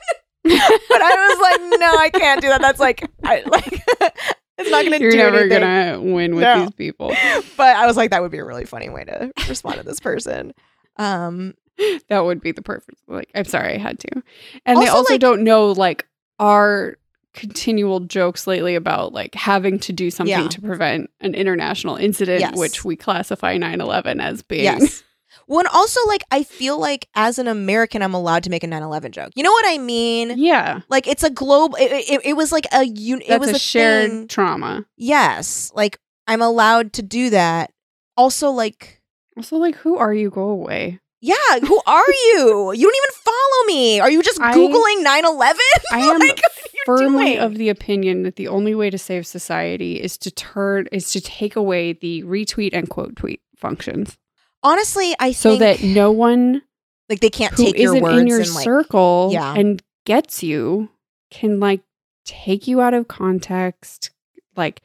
But I was like, no, I can't do that. That's like, I, like it's not going to You're do never anything. gonna win with No. these people. But I was like, that would be a really funny way to respond to this person. Um, That would be the perfect. Like, I'm sorry, I had to. And they Also, also like- don't know like our continual jokes lately about like having to do something Yeah. to prevent an international incident, Yes. which we classify nine eleven as being. yes. Well, and also, like, I feel like as an American, I'm allowed to make a nine eleven joke. You know what I mean? Yeah, Like, it's a globe. It, it, it was like a un- that's It was a, a, shared thing. trauma. Yes, like I'm allowed to do that. Also, like, Also, like, who are you? Go away. yeah, who are you? You don't even follow me. Are you just I- googling nine eleven? I am Like, what are you firmly doing? of the opinion that the only way to save society is to turn is to take away the retweet and quote tweet functions, Honestly, I so think that no one Like they can't who take your isn't words in your and like circle yeah. and gets you can like take you out of context, like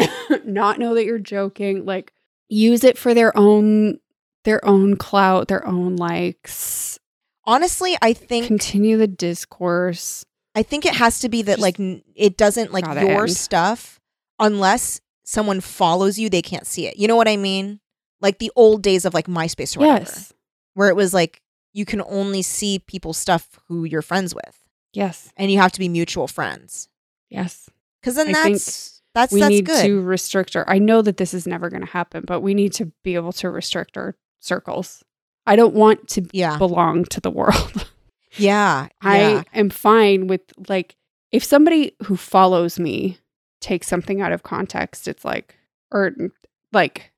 not know that you're joking, like use it for their own their own clout, their own likes. Honestly, I think Continue the discourse. I think it has to be that Just like n- it doesn't like gotta your end. stuff unless someone follows you, they can't see it. You know what I mean? Like the old days of like MySpace or whatever, Yes. where it was like you can only see people's stuff who you're friends with, Yes. and you have to be mutual friends. Yes. Because then I that's that's We that's need good. to restrict our I know that this is never going to happen, but we need to be able to restrict our circles. I don't want to yeah, belong to the world. yeah, I yeah. am fine with like if somebody who follows me takes something out of context, it's like or like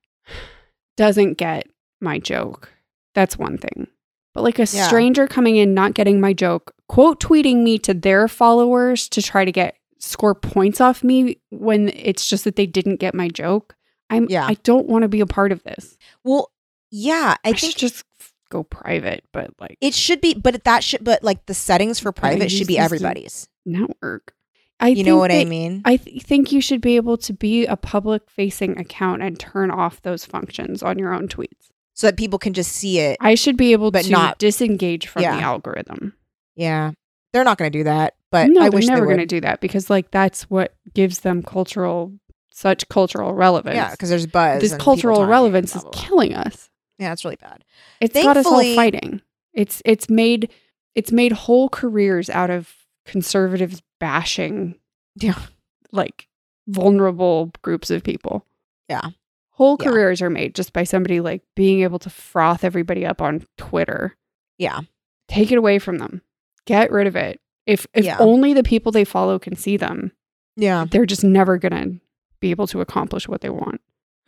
doesn't get my joke. That's one thing. But like a Yeah. stranger coming in not getting my joke, quote tweeting me to their followers to try to get score points off me when it's just that they didn't get my joke. I'm Yeah. I don't want to be a part of this. Well, yeah, I, I, think should just go private, but like it should be, but that should, but like the settings for private should use be this to- everybody's. network. I You think know what I that- mean? I th- think you should be able to be a public facing account and turn off those functions on your own tweets. So that people can just see it. I should be able But to not- disengage from Yeah. the algorithm. Yeah, they're not going to do that, but no, I they're wish never they going would. to do that because like that's what gives them cultural, such cultural relevance. Yeah, because there's buzz. This and people cultural talking, relevance blah, is blah, blah. killing us. Yeah, it's really bad. It's got us all Thankfully- fighting. It's it's made it's made whole careers out of conservatives bashing Yeah. like vulnerable groups of people. Yeah. Whole Yeah. careers are made just by somebody like being able to froth everybody up on Twitter. Yeah. Take it away from them. Get rid of it. If if Yeah. only the people they follow can see them, Yeah. they're just never going to be able to accomplish what they want.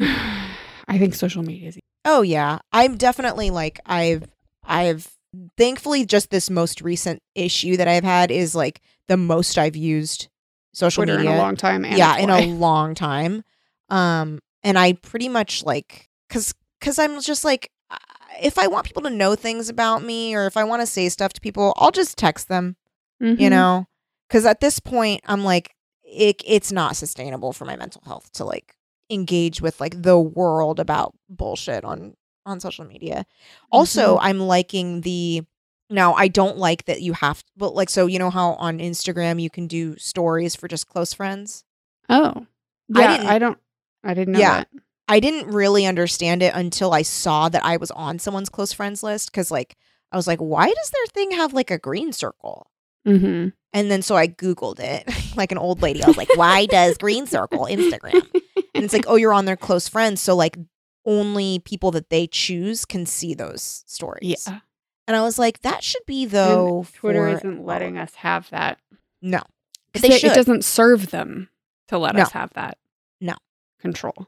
I think social media is Oh yeah, I'm definitely like I've I've thankfully just this most recent issue that I've had is like the most I've used social Twitter media in a long time. And yeah it's in why. a long time. Um, and I pretty much like because because I'm just like uh, if I want people to know things about me or if I want to say stuff to people, I'll just text them. You Mhm. know, because at this point I'm like it it's not sustainable for my mental health to like engage with like the world about bullshit on on social media. Also, Mm-hmm. I'm liking the now I don't like that you have but like so you know how on Instagram you can do stories for just close friends? Oh, I yeah. didn't- I, don't. I didn't know Yeah. that. I didn't really understand it until I saw that I was on someone's close friends list cuz like I was like why does their thing have like a green circle? Mm-hmm. And then so I Googled it like an old lady. I was like, why does green circle Instagram? And it's like, oh, you're on their close friends. So like only people that they choose can see those stories. Yeah. And I was like, that should be though. And Twitter for isn't all letting of- us have that. No. But 'Cause they it- should. It doesn't serve them to let No. us have that. No. Control.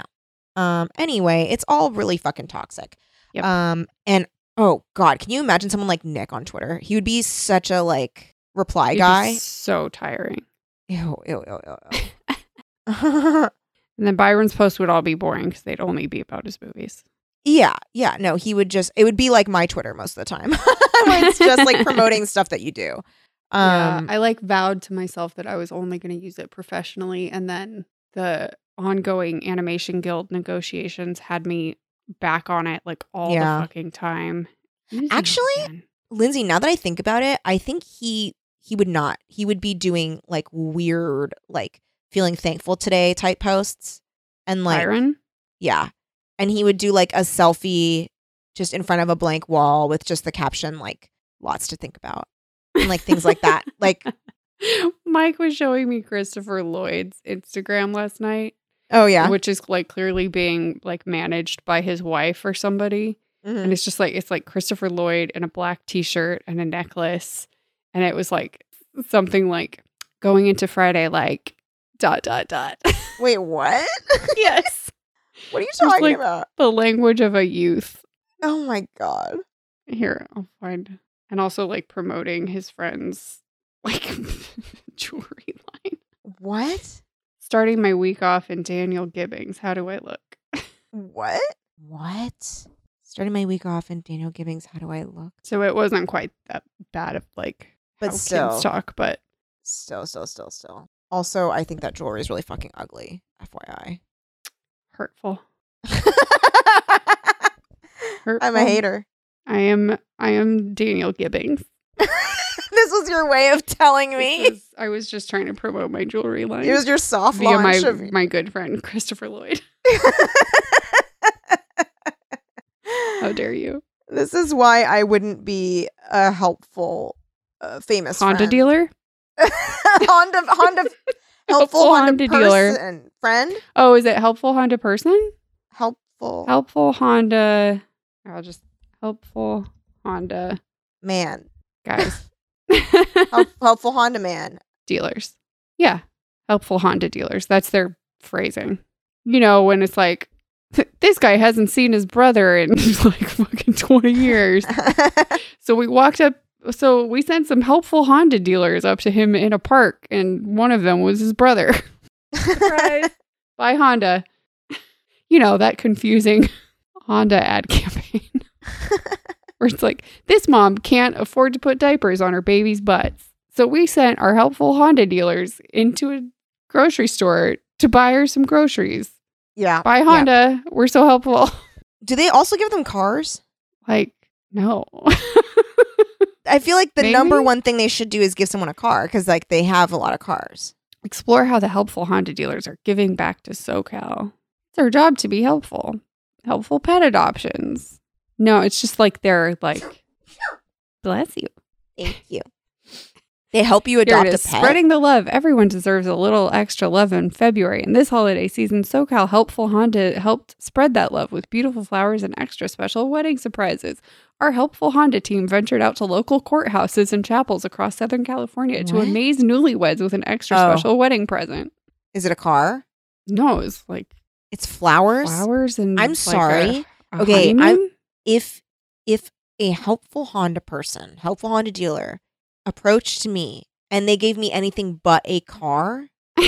Um. Anyway, it's all really fucking toxic. Yep. Um. And oh god, can you imagine someone like Nick on Twitter? He would be such a like reply It'd be guy. so tiring. Ew. Ew. Ew. Ew. ew. And then Byron's posts would all be boring because they'd only be about his movies. Yeah, yeah, no, he would just, it would be like my Twitter most of the time. Where it's just like promoting stuff that you do. Yeah, Um, I like vowed to myself that I was only going to use it professionally. And then the ongoing Animation Guild negotiations had me back on it like all Yeah. the fucking time. Use it Actually, again. Lindsay, now that I think about it, I think he, he would not, he would be doing like weird, like feeling thankful today type posts. And like, Byron? yeah. And he would do like a selfie just in front of a blank wall with just the caption, like lots to think about and like things like that. Like, Mike was showing me Christopher Lloyd's Instagram last night, oh yeah. which is like clearly being like managed by his wife or somebody. Mhm. And it's just like, it's like Christopher Lloyd in a black t-shirt and a necklace. And it was like something like going into Friday, like dot, dot, dot. Wait, what? Yes. What are you Just talking like- about? The language of a youth. Oh my God. Here, I'll find. And also like promoting his friends' like jewelry line. What? Starting my week off in Daniel Gibbings. How do I look? What? What? Starting my week off in Daniel Gibbings. How do I look? So it wasn't quite that bad of like But how still. kids talk, but Still, still, still, still. Also, I think that jewelry is really fucking ugly. F Y hurtful. I. hurtful. I'm a hater. I am I am Daniel Gibbings. This was your way of telling me. This is- I was just trying to promote my jewelry line. It was your soft via my launch of my good friend Christopher Lloyd. How dare you? This is why I wouldn't be a helpful, uh, famous Honda friend. dealer? Honda, Honda, helpful Honda, Honda dealer. person, friend, Oh, is it helpful Honda person? helpful Helpful Honda. I'll just helpful Honda man, guys. Help, helpful Honda man. Dealers. Yeah. Helpful Honda dealers. That's their phrasing. You know, when it's like, this guy hasn't seen his brother in like fucking twenty years. So we walked up, so we sent some helpful Honda dealers up to him in a park, and one of them was his brother. Surprise. By Honda. You know, that confusing Honda ad campaign. Where it's like, this mom can't afford to put diapers on her baby's butts. So we sent our helpful Honda dealers into a grocery store to buy her some groceries. Yeah. Buy Honda. We're so helpful. Do they also give them cars? Like, no. I feel like the Maybe? number one thing they should do is give someone a car because like they have a lot of cars. Explore how the helpful Honda dealers are giving back to SoCal. It's our job to be helpful. Helpful pet adoptions. No, it's just like they're like, bless you. Thank you. They help you Here adopt it a is. pet. Spreading the love. Everyone deserves a little extra love in February. And this holiday season, SoCal Helpful Honda helped spread that love with beautiful flowers and extra special wedding surprises. Our Helpful Honda team ventured out to local courthouses and chapels across Southern California to What? amaze newlyweds with an extra Oh. special wedding present. Is it a car? No, it's like It's flowers. flowers and I'm like sorry. a- a Okay, I'm- honeymoon? If if a helpful Honda person, helpful Honda dealer, approached me and they gave me anything but a car,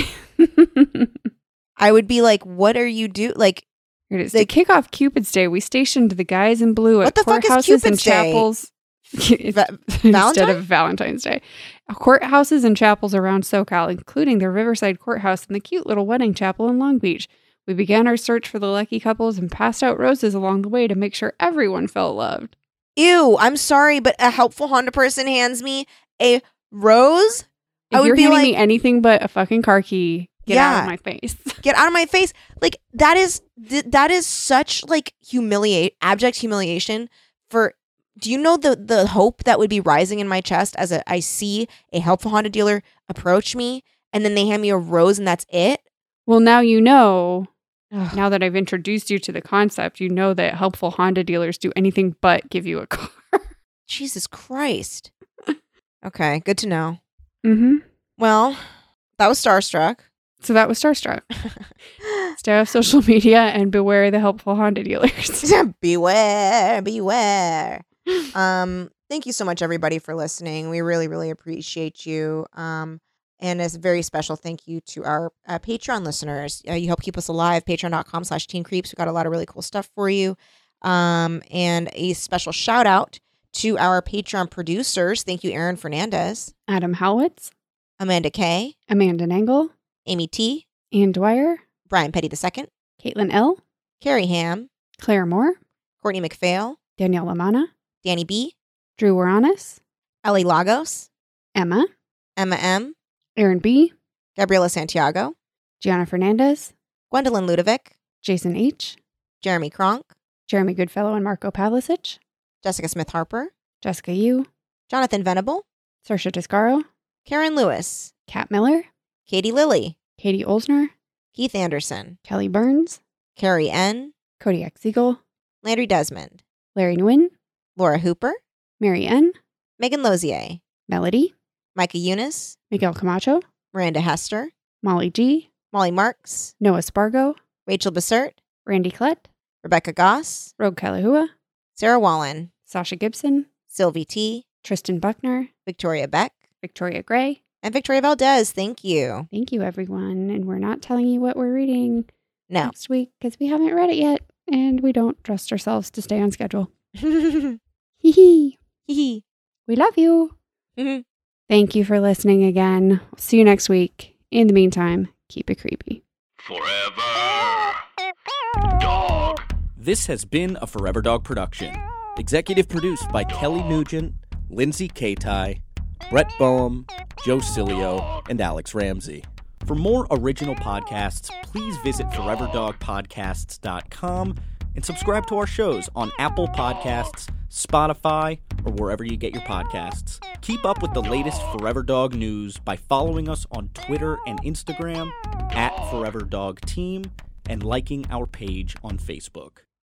I would be like, "What are you do?" Like, Here it is. Like- to kick off Cupid's Day, we stationed the guys in blue at What the fuck is courthouses and Cupid's Day? chapels. Va- Instead Valentine? of Valentine's Day. Courthouses and chapels around SoCal, including the Riverside Courthouse and the cute little wedding chapel in Long Beach. We began our search for the lucky couples and passed out roses along the way to make sure everyone felt loved. ew, I'm sorry, but a helpful Honda person hands me a rose. I If would you're be handing like, me anything but a fucking car key, get out Yeah. of my face. get out of my face. Like that is th- that is such like humiliate abject humiliation for do you know the the hope that would be rising in my chest as a, I see a helpful Honda dealer approach me and then they hand me a rose and that's it? Well, now you know, Ugh. now that I've introduced you to the concept, you know that helpful Honda dealers do anything but give you a car. Jesus Christ. Okay, good to know. Mm-hmm. Well, that was Starstruck. So that was Starstruck. Stay off social media and beware the helpful Honda dealers. beware, beware. Um, thank you so much, everybody, for listening. We really, really appreciate you. Um, and a very special thank you to our uh, Patreon listeners. Uh, you help keep us alive. Patreon.com slash Teen Creeps. We've got a lot of really cool stuff for you. Um, and a special shout out to our Patreon producers. Thank you, Aaron Fernandez, Adam Howitz, Amanda Kay, Amanda Nangle, Amy T, Ann Dwyer, Brian Petty the Second, Caitlin L., Carrie Ham, Claire Moore, Courtney McPhail, Danielle Lamana, Danny B, Drew Waranis, Ellie Lagos, Emma, Emma M, Aaron B., Gabriela Santiago, Gianna Fernandez, Gwendolyn Ludovic, Jason H., Jeremy Kronk, Jeremy Goodfellow and Marco Pavlicic, Jessica Smith Harper, Jessica Yu, Jonathan Venable, Saoirse Descaro, Karen Lewis, Kat Miller, Katie Lilly, Katie Olsner, Keith Anderson, Kelly Burns, Carrie N, Kodiak Siegel, Landry Desmond, Larry Nguyen, Laura Hooper, Mary N., Megan Lozier, Melody, Micah Eunice, Miguel Camacho, Miranda Hester, Molly G., Molly Marks, Noah Spargo, Rachel Bessert, Randy Klett, Rebecca Goss, Rogue Kalahua, Sarah Wallen, Sasha Gibson, Sylvie T, Tristan Buckner, Victoria Beck, Victoria Gray. and Victoria Valdez. Thank you. Thank you, everyone. And we're not telling you what we're reading No, next week because we haven't read it yet. And we don't trust ourselves to stay on schedule. Hee Hee hee. We love you. Mhm. Thank you for listening again. See you next week. In the meantime, keep it creepy. Forever Dog. This has been a Forever Dog production. Executive produced by Kelly Nugent, Lindsay Katai, Brett Boehm, Joe Cilio, and Alex Ramsey. For more original podcasts, please visit forever dog podcasts dot com and subscribe to our shows on Apple Podcasts, Spotify, or wherever you get your podcasts. Keep up with the latest Forever Dog news by following us on Twitter and Instagram at Forever Dog Team and liking our page on Facebook.